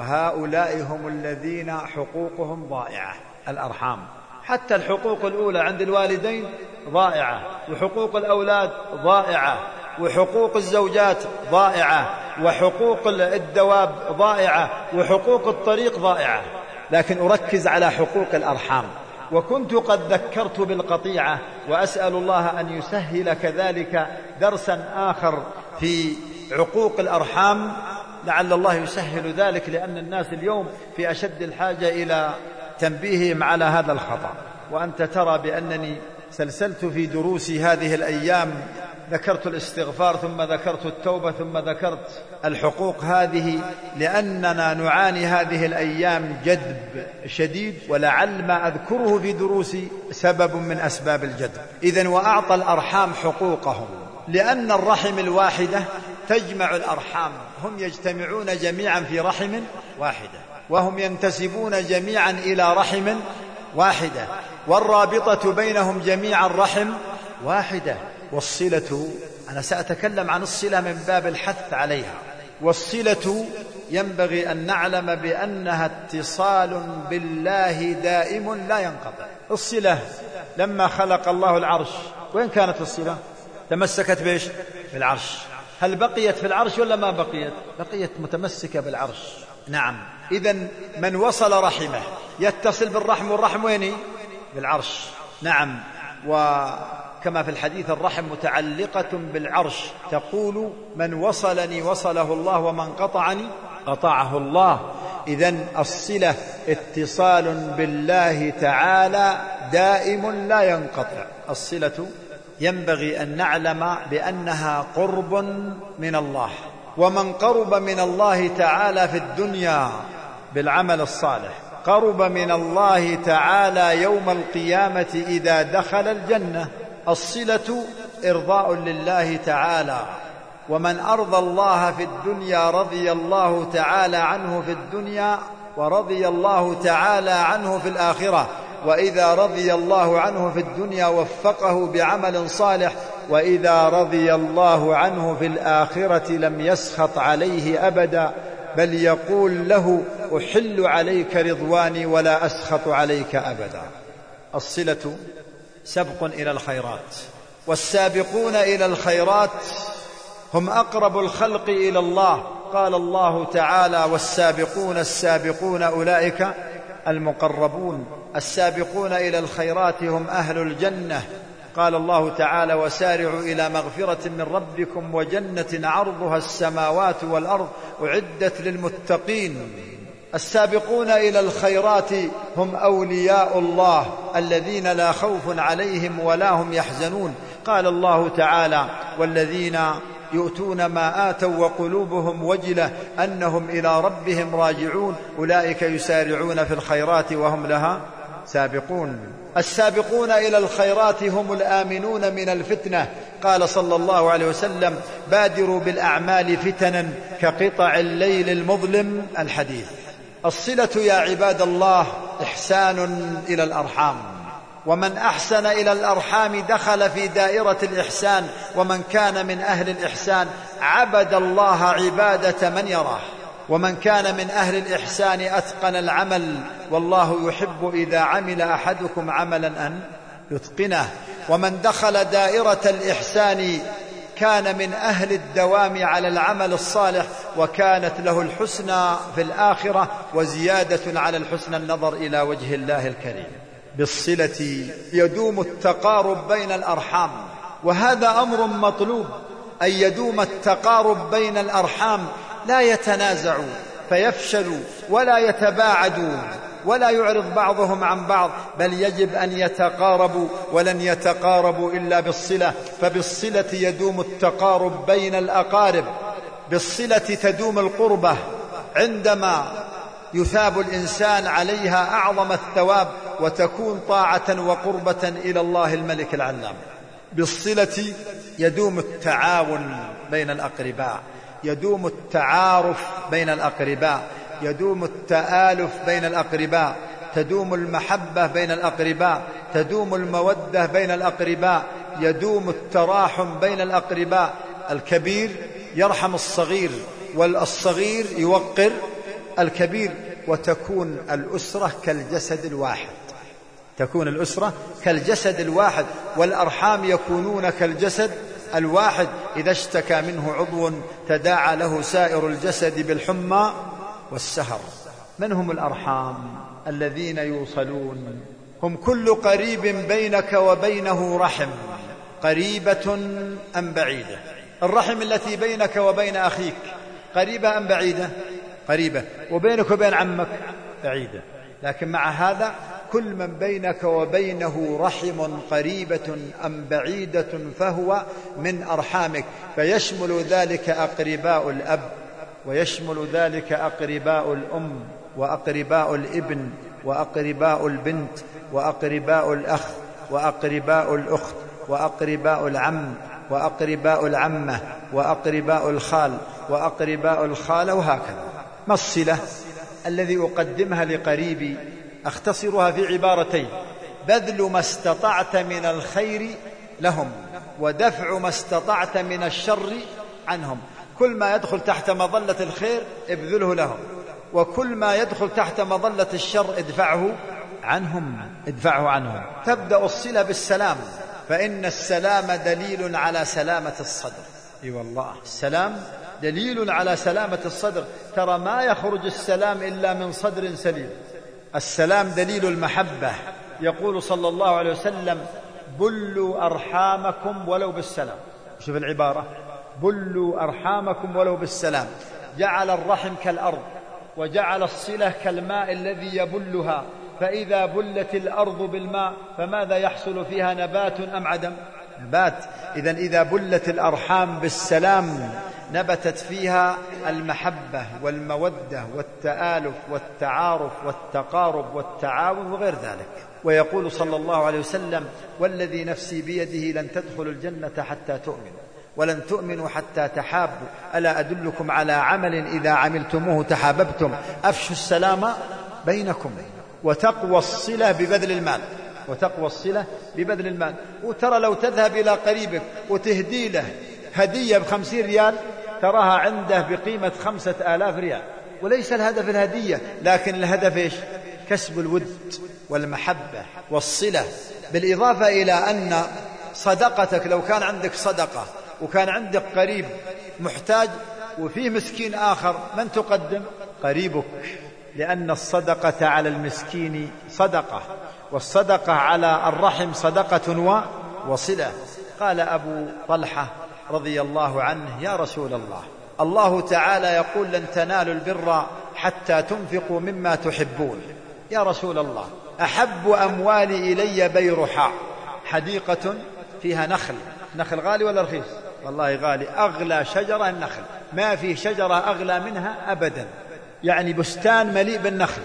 S2: وهؤلاء هم الذين حقوقهم ضائعة. الأرحام، حتى الحقوق الأولى عند الوالدين ضائعة، وحقوق الأولاد ضائعة، وحقوق الزوجات ضائعة، وحقوق الدواب ضائعة، وحقوق الطريق ضائعة. لكن أركز على حقوق الأرحام. وكنت قد ذكرت بالقطيعة، وأسأل الله أن يسهل كذلك درسا آخر في عقوق الأرحام، لعل الله يسهل ذلك، لأن الناس اليوم في أشد الحاجة إلى تنبيههم على هذا الخطأ. وأنت ترى بأنني سلسلت في دروسي هذه الأيام، ذكرت الاستغفار ثم ذكرت التوبة ثم ذكرت الحقوق هذه، لأننا نعاني هذه الأيام جدب شديد، ولعل ما أذكره في دروسي سبب من أسباب الجدب. إذن وأعطى الأرحام حقوقهم، لأن الرحم الواحدة تجمع الأرحام، هم يجتمعون جميعا في رحم واحدة، وهم ينتسبون جميعا إلى رحم واحدة، والرابطة بينهم جميعا رحم واحدة. والصلة، أنا سأتكلم عن الصلة من باب الحث عليها. والصلة ينبغي أن نعلم بأنها اتصال بالله دائم لا ينقطع. الصلة لما خلق الله العرش، وين كانت الصلة؟ تمسكت بإيش؟ بالعرش. هل بقيت في العرش ولا ما بقيت؟ بقيت متمسكة بالعرش. نعم. إذن من وصل رحمه يتصل بالرحم، والرحم ويني؟ بالعرش. نعم. وكما في الحديث الرحم متعلقة بالعرش، تقول من وصلني وصله الله ومن قطعني قطعه الله. إذن الصلة اتصال بالله تعالى دائم لا ينقطع. الصلة ينبغي أن نعلم بأنها قرب من الله، ومن قرب من الله تعالى في الدنيا بالعمل الصالح قرب من الله تعالى يوم القيامة إذا دخل الجنة. الصلة إرضاء لله تعالى، ومن أرضى الله في الدنيا رضي الله تعالى عنه في الدنيا، ورضي الله تعالى عنه في الآخرة. وإذا رضي الله عنه في الدنيا وفقه بعمل صالح، وإذا رضي الله عنه في الآخرة لم يسخط عليه أبدا، بل يقول له أحل عليك رضواني ولا أسخط عليك أبدا. الصلة سبق إلى الخيرات، والسابقون إلى الخيرات هم أقرب الخلق إلى الله. قال الله تعالى والسابقون السابقون أولئك المقربون. السابقون إلى الخيرات هم أهل الجنة. قال الله تعالى وسارعوا إلى مغفرة من ربكم وجنة عرضها السماوات والأرض أعدت للمتقين. السابقون إلى الخيرات هم أولياء الله الذين لا خوف عليهم ولا هم يحزنون. قال الله تعالى والذين يؤتون ما آتوا وقلوبهم وجلة أنهم إلى ربهم راجعون أولئك يسارعون في الخيرات وهم لها سابقون. السابقون إلى الخيرات هم الآمنون من الفتنة. قال صلى الله عليه وسلم بادروا بالأعمال فتنا كقطع الليل المظلم الحديث. الصلة يا عباد الله إحسان إلى الأرحام، ومن أحسن إلى الأرحام دخل في دائرة الإحسان، ومن كان من أهل الإحسان عبد الله عبادة من يراه، ومن كان من أهل الإحسان أتقن العمل، والله يحب إذا عمل أحدكم عملا أن يتقنه. ومن دخل دائرة الإحسان كان من أهل الدوام على العمل الصالح، وكانت له الحسنى في الآخرة وزيادة على الحسنى النظر إلى وجه الله الكريم. بالصلة يدوم التقارب بين الأرحام، وهذا أمر مطلوب، أن يدوم التقارب بين الأرحام، لا يتنازعوا فيفشلوا ولا يتباعدوا ولا يعرض بعضهم عن بعض، بل يجب أن يتقاربوا، ولن يتقاربوا إلا بالصلة. فبالصلة يدوم التقارب بين الأقارب، بالصلة تدوم القربة، عندما يثاب الإنسان عليها أعظم الثواب، وتكون طاعة وقربة إلى الله الملك العلام. بالصلة يدوم التعاون بين الأقرباء، يدوم التعارف بين الأقرباء، يدوم التآلف بين الأقرباء، تدوم المحبة بين الأقرباء، تدوم المودة بين الأقرباء، يدوم التراحم بين الأقرباء. الكبير يرحم الصغير، والصغير يوقر الكبير، وتكون الأسرة كالجسد الواحد، تكون الأسرة كالجسد الواحد، والأرحام يكونون كالجسد الواحد. إذا اشتكى منه عضو تداعى له سائر الجسد بالحمى والسهر. من هم الأرحام الذين يوصلون؟ هم كل قريب بينك وبينه رحم، قريبة أم بعيدة. الرحم التي بينك وبين أخيك قريبة أم بعيدة؟ قريبة. وبينك وبين عمك بعيدة. لكن مع هذا كل من بينك وبينه رحم قريبة أم بعيدة فهو من أرحامك، فيشمل ذلك أقرباء الأب، ويشمل ذلك أقرباء الأم، وأقرباء الابن، وأقرباء البنت، وأقرباء الأخ، وأقرباء الأخت، وأقرباء العم، وأقرباء العمة، وأقرباء الخال، وأقرباء الخالة، وهكذا. ما الصلة الذي أقدمها لقريبي؟ أختصرها في عبارتين: بذل ما استطعت من الخير لهم، ودفع ما استطعت من الشر عنهم. كل ما يدخل تحت مظلة الخير ابذله لهم، وكل ما يدخل تحت مظلة الشر ادفعه عنهم ادفعه عنهم. تبدأ الصلة بالسلام، فإن السلام دليل على سلامة الصدر. اي والله السلام دليل على سلامة الصدر. ترى ما يخرج السلام إلا من صدر سليم. السلام دليل المحبة. يقول صلى الله عليه وسلم بلوا أرحامكم ولو بالسلام. شوف العبارة، بلوا أرحامكم ولو بالسلام. جعل الرحم كالأرض، وجعل الصلة كالماء الذي يبلها، فإذا بلت الأرض بالماء فماذا يحصل فيها؟ نبات أم عدم؟ نبات. إذن إذا بلت الأرحام بالسلام نبتت فيها المحبة والمودة والتآلف والتعارف والتقارب والتعاون وغير ذلك. ويقول صلى الله عليه وسلم والذي نفسي بيده لن تدخلوا الجنة حتى تؤمنوا ولن تؤمنوا حتى تحابوا، ألا أدلكم على عمل إذا عملتموه تحاببتم، أفشوا السلام بينكم، وتقوى الصلة ببذل المال، وتقوى الصلة ببذل المال. وترى لو تذهب إلى قريبك وتهدي له هدية بخمسين ريال تراها عنده بقيمة خمسة آلاف ريال، وليس الهدف الهدية، لكن الهدف إيش؟ كسب الود والمحبة والصلة. بالإضافة إلى أن صدقتك لو كان عندك صدقة وكان عندك قريب محتاج وفيه مسكين آخر، من تقدم؟ قريبك، لأن الصدقة على المسكين صدقة، والصدقة على الرحم صدقة وصلة. قال أبو طلحة رضي الله عنه يا رسول الله، الله تعالى يقول لن تنالوا البر حتى تنفقوا مما تحبون. يا رسول الله، أحب أموالي إلي بيرحاء، حديقة فيها نخل. نخل غالي ولا رخيص؟ والله غالي، أغلى شجرة النخل، ما في شجرة أغلى منها أبدا. يعني بستان مليء بالنخل،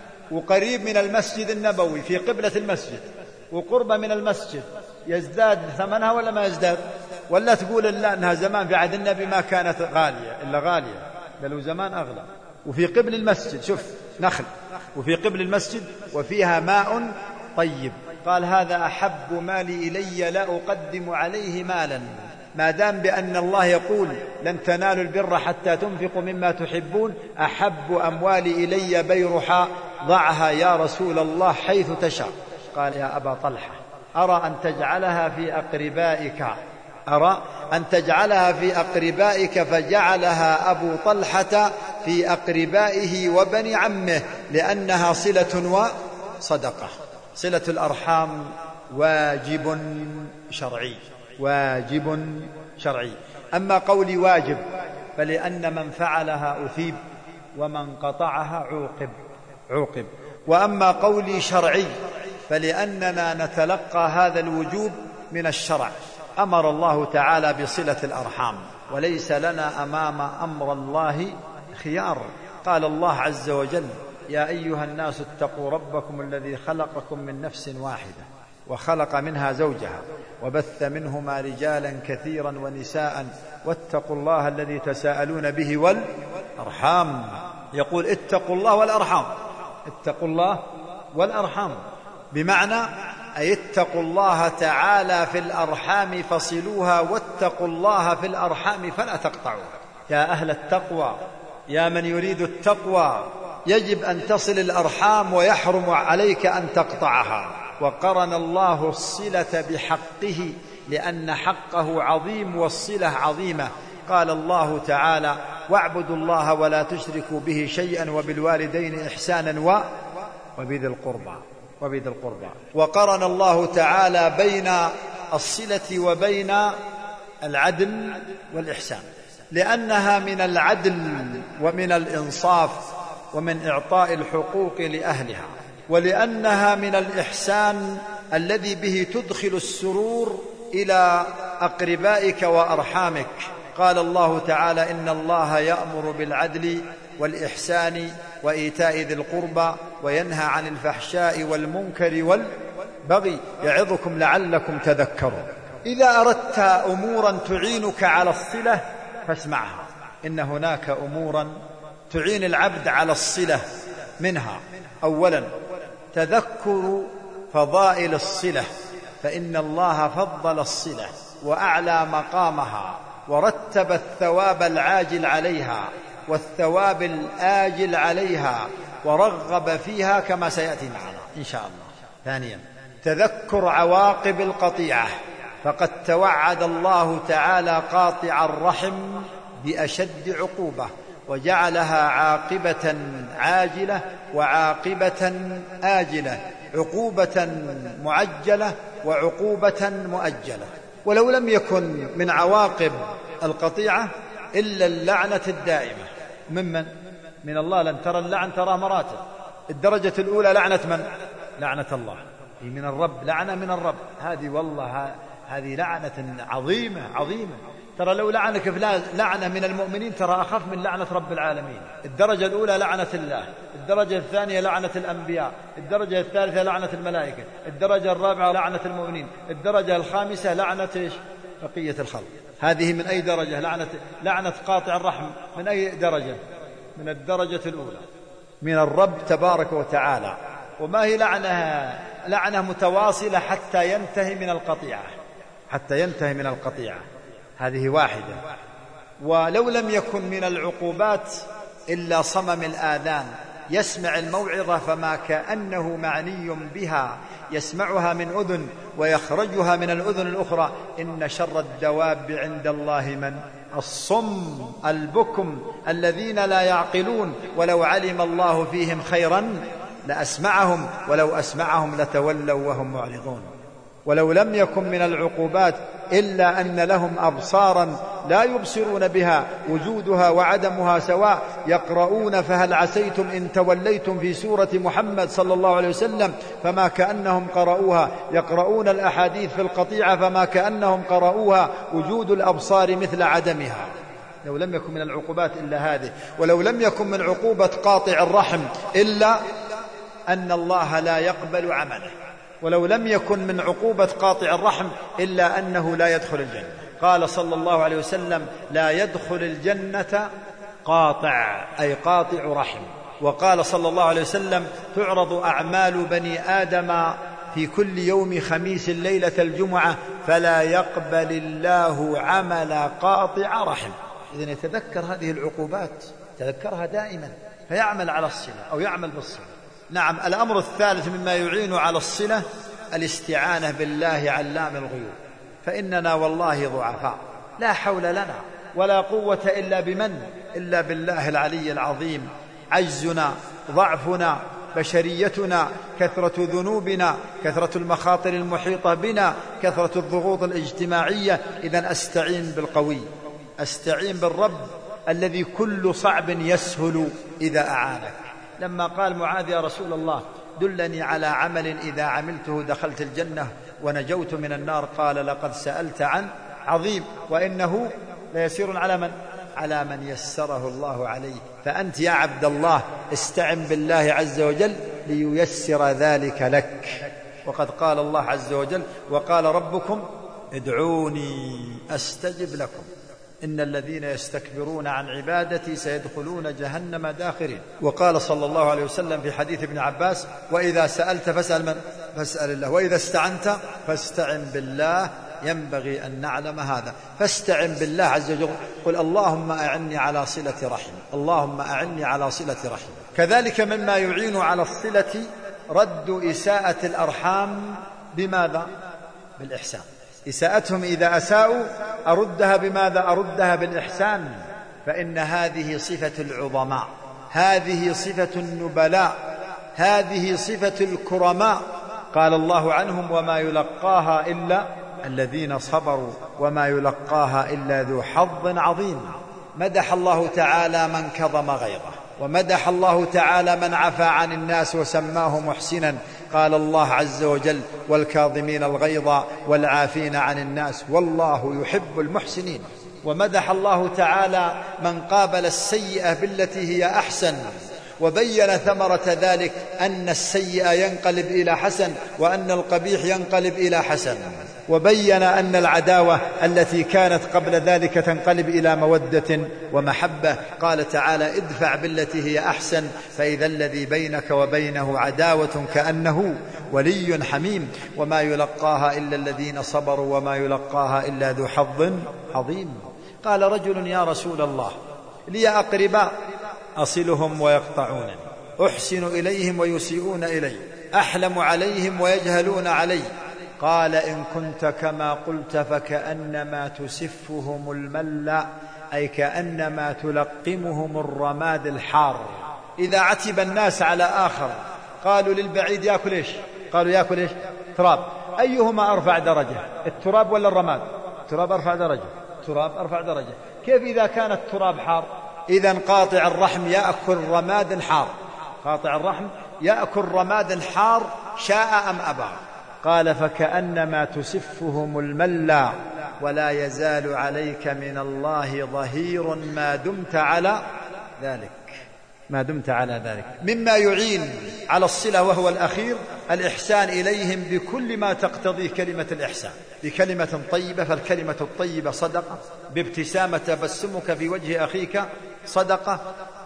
S2: وقريب من المسجد النبوي في قبلة المسجد، وقرب من المسجد، يزداد ثمنها ولا ما يزداد؟ ولا تقول لا أنها زمان في عهد النبي ما كانت غالية إلا غالية، بل زمان أغلى. وفي قبل المسجد، شوف نخل وفي قبل المسجد وفيها ماء طيب. قال هذا أحب مالي إلي لا أقدم عليه مالا. ما دام بأن الله يقول لن تنالوا البر حتى تنفقوا مما تحبون، أحب أموالي إلي بيرحاء، ضعها يا رسول الله حيث تشاء. قال يا أبا طلحة أرى أن تجعلها في أقربائك، أرى أن تجعلها في أقربائك. فجعلها أبو طلحة في أقربائه وبني عمه، لأنها صلة وصدقة. صلة الأرحام واجب شرعي، واجب شرعي. أما قولي واجب فلأن من فعلها أثيب ومن قطعها عوقب عوقب وأما قولي شرعي فلأننا نتلقى هذا الوجوب من الشرع. أمر الله تعالى بصلة الأرحام، وليس لنا أمام أمر الله خيار. قال الله عز وجل يا أيها الناس اتقوا ربكم الذي خلقكم من نفس واحدة وخلق منها زوجها وبث منهما رجالا كثيرا ونساء واتقوا الله الذي تساءلون به والأرحام. يقول اتقوا الله والأرحام، اتقوا الله والأرحام، بمعنى أي اتقوا الله تعالى في الأرحام فصلوها، واتقوا الله في الأرحام فلا تقطعوا. يا أهل التقوى، يا من يريد التقوى، يجب أن تصل الأرحام ويحرم عليك أن تقطعها. وقرن الله الصلة بحقه لأن حقه عظيم والصلة عظيمة. قال الله تعالى واعبدوا الله ولا تشركوا به شيئا وبالوالدين إحسانا و... وبذي القربى وبذي القربى. وقرن الله تعالى بين الصلة وبين العدل والإحسان، لأنها من العدل ومن الإنصاف ومن إعطاء الحقوق لأهلها، ولأنها من الإحسان الذي به تدخل السرور إلى أقربائك وأرحامك. قال الله تعالى إن الله يأمر بالعدل والإحسان وإيتاء ذي القربى وينهى عن الفحشاء والمنكر والبغي يعظكم لعلكم تذكرون. إذا أردت أمورا تعينك على الصلة فاسمعها. إن هناك أمورا تعين العبد على الصلة، منها أولا تذكر فضائل الصلة، فإن الله فضل الصلة وأعلى مقامها ورتب الثواب العاجل عليها والثواب الآجل عليها ورغب فيها كما سيأتي معنا إن شاء الله. ثانيا تذكر عواقب القطيعة، فقد توعد الله تعالى قاطع الرحم بأشد عقوبة، وجعلها عاقبة عاجلة وعاقبة آجلة، عقوبة معجلة وعقوبة مؤجلة. ولو لم يكن من عواقب القطيعة إلا اللعنة الدائمة. ممن؟ من الله. لن ترى اللعن ترى مراتب. الدرجة الأولى لعنة من؟ لعنة الله. هي من الرب، لعنة من الرب. هذه والله هذه لعنة عظيمة عظيمة. ترى لو لعنك فلان لعنة من المؤمنين ترى أخف من لعنة رب العالمين. الدرجة الأولى لعنة الله، الدرجة الثانية لعنة الأنبياء، الدرجة الثالثة لعنة الملائكة، الدرجة الرابعة لعنة المؤمنين، الدرجة الخامسة لعنة إيش؟ بقية الخلق. هذه من أي درجة؟ لعنة لعنة قاطع الرحم من أي درجة؟ من الدرجة الأولى من الرب تبارك وتعالى. وما هي لعنة؟ لعنة متواصلة حتى ينتهي من القطيعة، حتى ينتهي من القطيعة. هذه واحدة. ولو لم يكن من العقوبات إلا صمم الآذان، يسمع الموعظة فما كأنه معني بها، يسمعها من أذن ويخرجها من الأذن الأخرى. إن شر الدواب عند الله من؟ الصم البكم الذين لا يعقلون. ولو علم الله فيهم خيرا لأسمعهم ولو أسمعهم لتولوا وهم معرضون. ولو لم يكن من العقوبات إلا أن لهم أبصارا لا يبصرون بها، وجودها وعدمها سواء، يقرؤون فهل عسيتم إن توليتم في سورة محمد صلى الله عليه وسلم فما كأنهم قرؤوها، يقرؤون الأحاديث في القطيعة فما كأنهم قرؤوها، وجود الأبصار مثل عدمها. لو لم يكن من العقوبات إلا هذه. ولو لم يكن من عقوبة قاطع الرحم إلا أن الله لا يقبل عمله. ولو لم يكن من عقوبة قاطع الرحم إلا أنه لا يدخل الجنة. قال صلى الله عليه وسلم: لا يدخل الجنة قاطع، أي قاطع رحم. وقال صلى الله عليه وسلم: تعرض أعمال بني آدم في كل يوم خميس ليلة الجمعة فلا يقبل الله عمل قاطع رحم. إذن يتذكر هذه العقوبات، تذكرها دائما فيعمل على الصلة أو يعمل بالصلة. نعم. الأمر الثالث مما يعين على الصلة الاستعانة بالله علام الغيوب. فإننا والله ضعفاء، لا حول لنا ولا قوة إلا بمن؟ إلا بالله العلي العظيم. عجزنا، ضعفنا، بشريتنا، كثرة ذنوبنا، كثرة المخاطر المحيطة بنا، كثرة الضغوط الاجتماعية. إذن أستعين بالقوي، أستعين بالرب الذي كل صعب يسهل إذا أعانك. لما قال معاذ: يا رسول الله دلني على عمل إذا عملته دخلت الجنة ونجوت من النار، قال: لقد سألت عن عظيم وإنه ليسير على من؟ على من يسره الله عليه. فأنت يا عبد الله استعن بالله عز وجل لييسر ذلك لك. وقد قال الله عز وجل: وقال ربكم ادعوني أستجب لكم إن الذين يستكبرون عن عبادتي سيدخلون جهنم داخرين. وقال صلى الله عليه وسلم في حديث ابن عباس: وإذا سألت فاسأل من؟ فاسأل الله، وإذا استعنت فاستعن بالله. ينبغي أن نعلم هذا. فاستعن بالله عز وجل، قل: اللهم أعني على صلة رحم، اللهم أعني على صلة رحم. كذلك مما يعين على الصلة رد إساءة الأرحام. بماذا؟ بالإحسان. إساءتهم إذا أساءوا أردها بماذا؟ أردها بالإحسان. فإن هذه صفة العظماء، هذه صفة النبلاء، هذه صفة الكرماء. قال الله عنهم: وما يلقاها إلا الذين صبروا وما يلقاها إلا ذو حظ عظيم. مدح الله تعالى من كظم غيظه، ومدح الله تعالى من عفى عن الناس وسماه محسنا. قال الله عز وجل: والكاظمين الغيظ والعافين عن الناس والله يحب المحسنين. ومدح الله تعالى من قابل السيئة بالتي هي أحسن، وبين ثمرة ذلك أن السيئة ينقلب إلى حسن، وأن القبيح ينقلب إلى حسن. وبين أن العداوة التي كانت قبل ذلك تنقلب إلى مودة ومحبة. قال تعالى: ادفع بالتي هي أحسن فإذا الذي بينك وبينه عداوة كأنه ولي حميم. وما يلقاها إلا الذين صبروا وما يلقاها إلا ذو حظ عظيم. قال رجل: يا رسول الله لي أقرباء أصلهم ويقطعونني، أحسن إليهم ويسيئون إلي، أحلم عليهم ويجهلون علي، قال إن كنت كما قلت فكأنما تسفهم المل، أي كأنما تلقمهم الرماد الحار. إذا عتب الناس على آخر قالوا للبعيد يأكل إيش؟ قالوا يأكل إيش؟ تراب. أيهما أرفع درجة، التراب ولا الرماد؟ التراب أرفع درجة، التراب أرفع درجة. كيف إذا كان التراب حار؟ إذن قاطع الرحم يأكل رماد حار، قاطع الرحم يأكل رماد حار شاء أم أبى. قال فكأنما تسفهم الملى ولا يزال عليك من الله ظهير ما دمت على ذلك، ما دمت على ذلك. مما يعين على الصلة وهو الأخير الإحسان إليهم بكل ما تقتضيه كلمة الإحسان، بكلمة طيبة، فالكلمة الطيبة صدقة، بابتسامة تبسمك في وجه أخيك صدقة،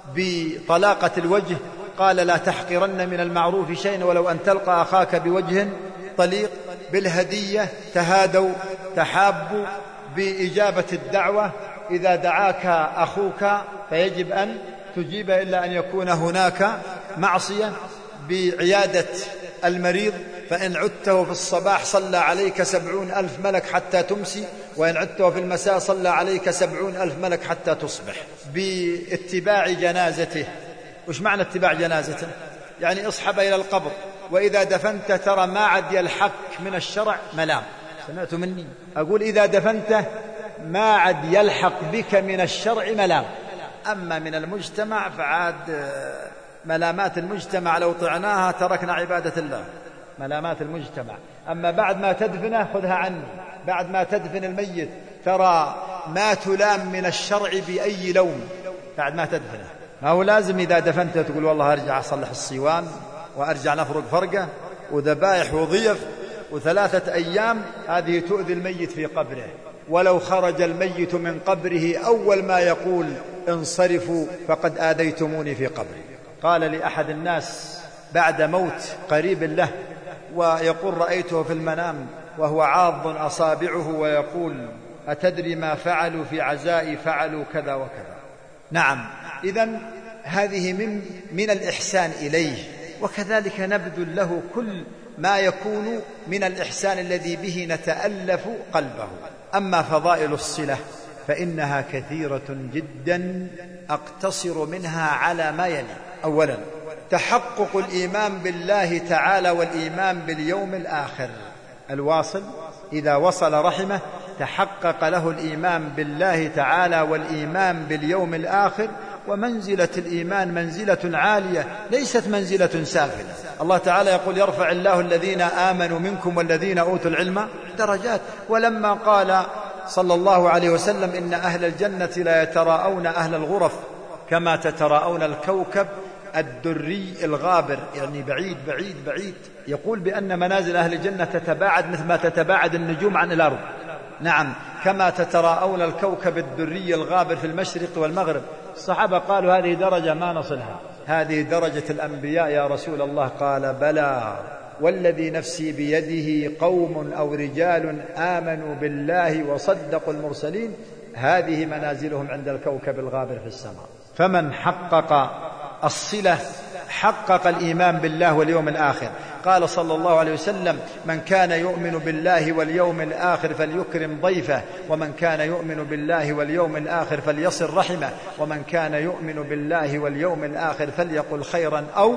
S2: بطلاقة الوجه قال لا تحقرن من المعروف شيئا ولو أن تلقى أخاك بوجه طليق، بالهدية تهادوا تحابوا، بإجابة الدعوة إذا دعاك أخوك فيجب أن تجيب إلا أن يكون هناك معصية، بعيادة المريض فإن عدته في الصباح صلى عليك سبعون ألف ملك حتى تمسي، وإن عدته في المساء صلى عليك سبعون ألف ملك حتى تصبح، باتباع جنازته. وش معنى اتباع جنازته؟ يعني اصحب إلى القبر، وإذا دفنت ترى ما عد يلحق من الشرع ملام. سمعت مني أقول إذا دفنته ما عد يلحق بك من الشرع ملام، أما من المجتمع فعاد ملامات المجتمع لو طعناها تركنا عبادة الله، ملامات المجتمع. أما بعد ما تدفنه خذها عني، بعد ما تدفن الميت ترى ما تلام من الشرع بأي لوم بعد ما تدفنه. ما هو لازم إذا دفنته تقول والله أرجع أصلح الصيوان وأرجع نفرق فرقة وذبائح وضيف وثلاثة أيام، هذه تؤذي الميت في قبره. ولو خرج الميت من قبره أول ما يقول انصرفوا فقد آذيتموني في قبري. قال لأحد الناس بعد موت قريب له ويقول رأيته في المنام وهو عاض أصابعه ويقول أتدري ما فعلوا في عزائي؟ فعلوا كذا وكذا. نعم، إذن هذه من, من الإحسان إليه، وكذلك نبذل له كل ما يكون من الإحسان الذي به نتألف قلبه. أما فضائل الصلة فإنها كثيرة جدا، أقتصر منها على ما يلي. أولا تحقق الإيمان بالله تعالى والإيمان باليوم الآخر. الواصل إذا وصل رحمه تحقق له الإيمان بالله تعالى والإيمان باليوم الآخر، ومنزلة الإيمان منزلة عالية ليست منزلة سافلة. الله تعالى يقول يرفع الله الذين آمنوا منكم والذين أوتوا العلم درجات. ولما قال صلى الله عليه وسلم إن أهل الجنة لا يتراءون أهل الغرف كما تتراءون الكوكب الدري الغابر، يعني بعيد بعيد بعيد، يقول بأن منازل أهل الجنة تتباعد مثل ما تتباعد النجوم عن الأرض. نعم، كما تتراءون الكوكب الدري الغابر في المشرق والمغرب. الصحابة قالوا هذه درجة ما نصلها، هذه درجة الأنبياء يا رسول الله. قال بلى والذي نفسي بيده قوم أو رجال آمنوا بالله وصدقوا المرسلين هذه منازلهم عند الكوكب الغابر في السماء. فمن حقق الصلة حقق الإيمان بالله واليوم الآخر. قال صلى الله عليه وسلم من كان يؤمن بالله واليوم الآخر فليكرم ضيفه، ومن كان يؤمن بالله واليوم الآخر فليصل رحمه، ومن كان يؤمن بالله واليوم الآخر فليقل خيرا أو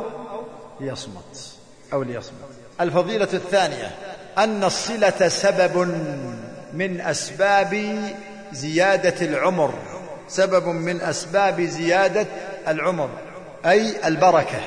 S2: ليصمت أو ليصمت. الفضيلة الثانية أن الصلة سبب من أسباب زيادة العمر، سبب من أسباب زيادة العمر أي البركة،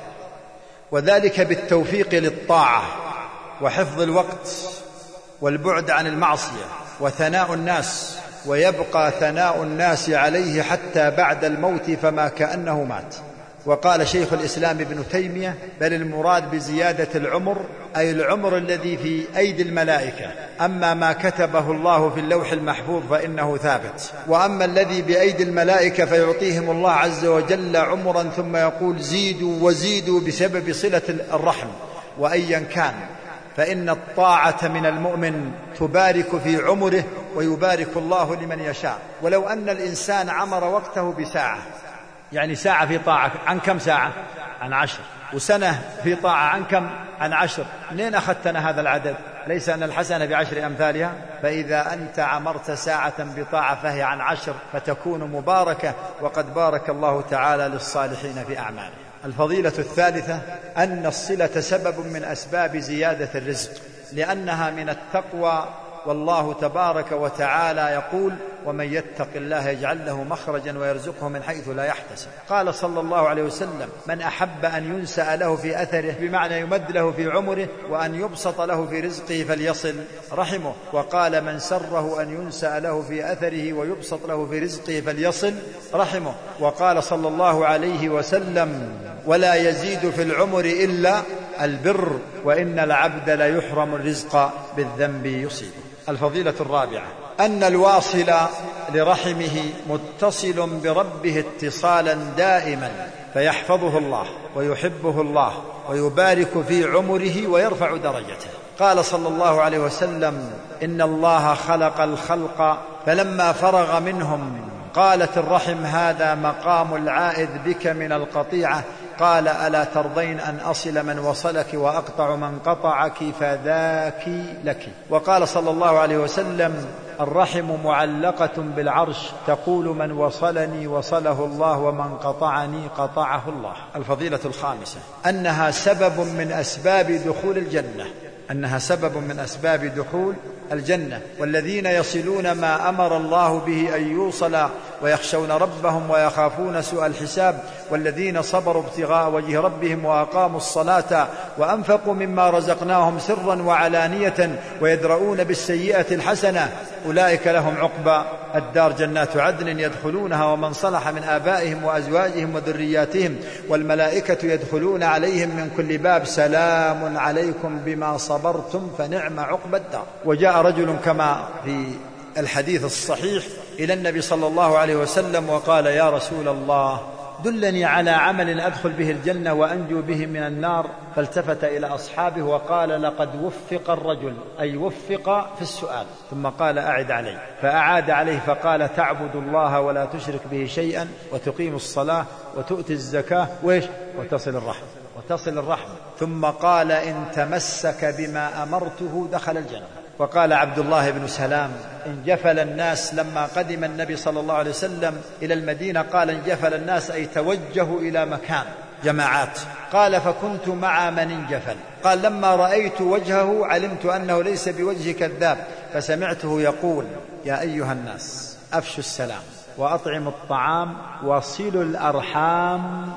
S2: وذلك بالتوفيق للطاعة وحفظ الوقت والبعد عن المعصية وثناء الناس، ويبقى ثناء الناس عليه حتى بعد الموت فما كأنه مات. وقال شيخ الإسلام ابن تيمية بل المراد بزيادة العمر أي العمر الذي في أيدي الملائكة، أما ما كتبه الله في اللوح المحفوظ فإنه ثابت، وأما الذي بأيدي الملائكة فيعطيهم الله عز وجل عمرا ثم يقول زيدوا وزيدوا بسبب صلة الرحم. وأيا كان فإن الطاعة من المؤمن تبارك في عمره ويبارك الله لمن يشاء. ولو أن الإنسان عمر وقته بساعة، يعني ساعة في طاعة عن كم ساعة؟ عن عشر. وسنة في طاعة عن كم؟ عن عشر. منين أخذتنا هذا العدد؟ ليس أن الحسنة بعشر أمثالها. فإذا أنت عمرت ساعة بطاعة فهي عن عشر فتكون مباركة، وقد بارك الله تعالى للصالحين في أعماله. الفضيلة الثالثة أن الصلة سبب من أسباب زيادة الرزق، لأنها من التقوى، والله تبارك وتعالى يقول: ومن يتق الله يجعل له مخرجا ويرزقه من حيث لا يحتسب. قال صلى الله عليه وسلم: من أحب أن ينسأ له في أثره، بمعنى يمد له في عمره، وأن يبسط له في رزقه فليصل رحمه. وقال: من سره أن ينسأ له في أثره ويبسط له في رزقه فليصل رحمه. وقال صلى الله عليه وسلم: ولا يزيد في العمر إلا البر، وإن العبد لا يحرم الرزق بالذنب يصيبه. الفضيلة الرابعة أن الواصل لرحمه متصل بربه اتصالا دائما، فيحفظه الله ويحبه الله ويبارك في عمره ويرفع درجته. قال صلى الله عليه وسلم: إن الله خلق الخلق فلما فرغ منهم قالت الرحم: هذا مقام العائذ بك من القطيعة. قال: ألا ترضين أن أصل من وصلك وأقطع من قطعك فذاك لك. وقال صلى الله عليه وسلم: الرحم معلقة بالعرش تقول: من وصلني وصله الله ومن قطعني قطعه الله. الفضيلة الخامسة أنها سبب من أسباب دخول الجنة، أنها سبب من أسباب دخول الجنة. والذين يصلون ما أمر الله به أن يوصل ويخشون ربهم ويخافون سوء الحساب، والذين صبروا ابتغاء وجه ربهم وأقاموا الصلاة وأنفقوا مما رزقناهم سرا وعلانية ويدرؤون بالسيئة الحسنة، أولئك لهم عقبى الدار جنات عدن يدخلونها ومن صلح من آبائهم وأزواجهم وذرياتهم، والملائكة يدخلون عليهم من كل باب سلام عليكم بما صبرتم فنعم عقبى الدار. وجاء رجل كما في الحديث الصحيح إلى النبي صلى الله عليه وسلم وقال: يا رسول الله، دلني على عمل أدخل به الجنة وأنجو به من النار. فالتفت إلى أصحابه وقال: لقد وفق الرجل، أي وفق في السؤال. ثم قال: أعد عليه. فأعاد عليه فقال: تعبد الله ولا تشرك به شيئا، وتقيم الصلاة، وتؤتي الزكاة، وإيش؟ وتصل الرحم وتصل الرحم ثم قال: إن تمسك بما أمرته دخل الجنة. وقال عبد الله بن سلام: انجفل الناس لما قدم النبي صلى الله عليه وسلم إلى المدينة. قال: انجفل الناس أي توجهوا إلى مكان جماعات. قال: فكنت مع من انجفل. قال: لما رأيت وجهه علمت أنه ليس بوجه كذاب، فسمعته يقول: يا أيها الناس أفشوا السلام وأطعموا الطعام وصلوا الأرحام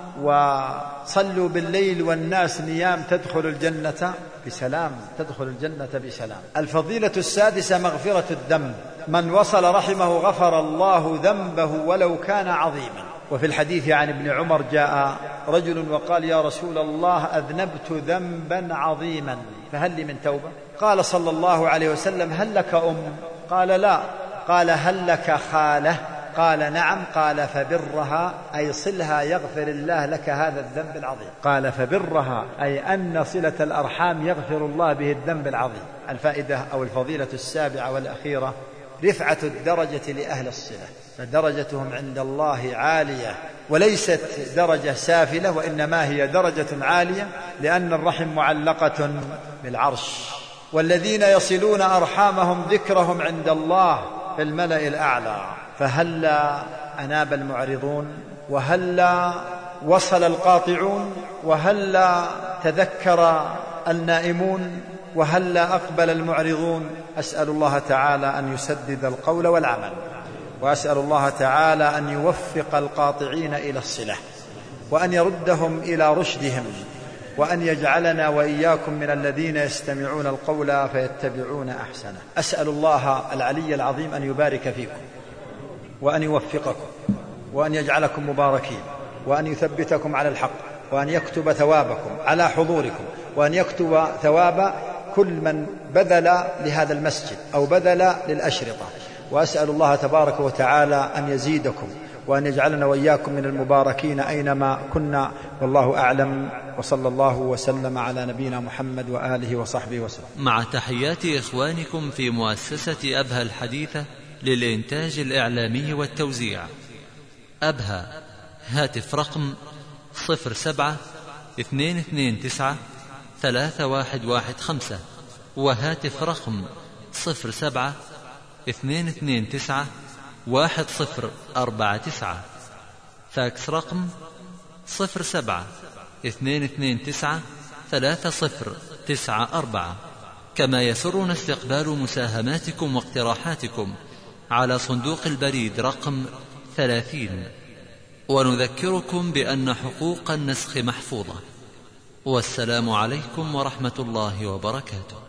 S2: وصلوا بالليل والناس نيام تدخل الجنة بسلام تدخل الجنة بسلام. الفضيلة السادسة مغفرة الذنب، من وصل رحمه غفر الله ذنبه ولو كان عظيما. وفي الحديث عن ابن عمر جاء رجل وقال: يا رسول الله، أذنبت ذنبا عظيما فهل لي من توبة؟ قال صلى الله عليه وسلم: هل لك أم؟ قال: لا. قال: هل لك خالة؟ قال: نعم. قال: فبرها أي صلها يغفر الله لك هذا الذنب العظيم. قال: فبرها أي أن صلة الأرحام يغفر الله به الذنب العظيم. الفائدة أو الفضيلة السابعة والأخيرة رفعة الدرجة لأهل الصلة، فدرجتهم عند الله عالية، وليست درجة سافلة، وإنما هي درجة عالية، لأن الرحم معلقة بالعرش. والذين يصلون أرحامهم ذكرهم عند الله في الملأ الأعلى. فهلا أناب المعرضون، وهلا وصل القاطعون، وهلا تذكر النائمون، وهلا أقبل المعرضون. أسأل الله تعالى أن يسدد القول والعمل، وأسأل الله تعالى أن يوفق القاطعين إلى الصلة، وأن يردهم إلى رشدهم، وأن يجعلنا وإياكم من الذين يستمعون القول فيتبعون أحسنه. أسأل الله العلي العظيم أن يبارك فيكم، وأن يوفقكم، وأن يجعلكم مباركين، وأن يثبتكم على الحق، وأن يكتب ثوابكم على حضوركم، وأن يكتب ثواب كل من بذل لهذا المسجد أو بذل للأشرطة. وأسأل الله تبارك وتعالى أن يزيدكم، وأن يجعلنا وإياكم من المباركين أينما كنا، والله أعلم. وصلى الله وسلم على نبينا محمد وآله وصحبه وسلم.
S1: مع تحيات إخوانكم في مؤسسة أبها الحديثة للإنتاج الإعلامي والتوزيع. أبها، هاتف رقم صفر سبعة اثنين اثنين تسعة ثلاثة واحد واحد خمسة، وهاتف رقم صفر سبعة اثنين اثنين تسعة واحد صفر أربعة تسعة. فاكس رقم صفر سبعة اثنين اثنين تسعة ثلاثة صفر تسعة أربعة. كما يسرنا استقبال مساهماتكم واقتراحاتكم على صندوق البريد رقم ثلاثين. ونذكركم بأن حقوق النسخ محفوظة. والسلام عليكم ورحمة الله وبركاته.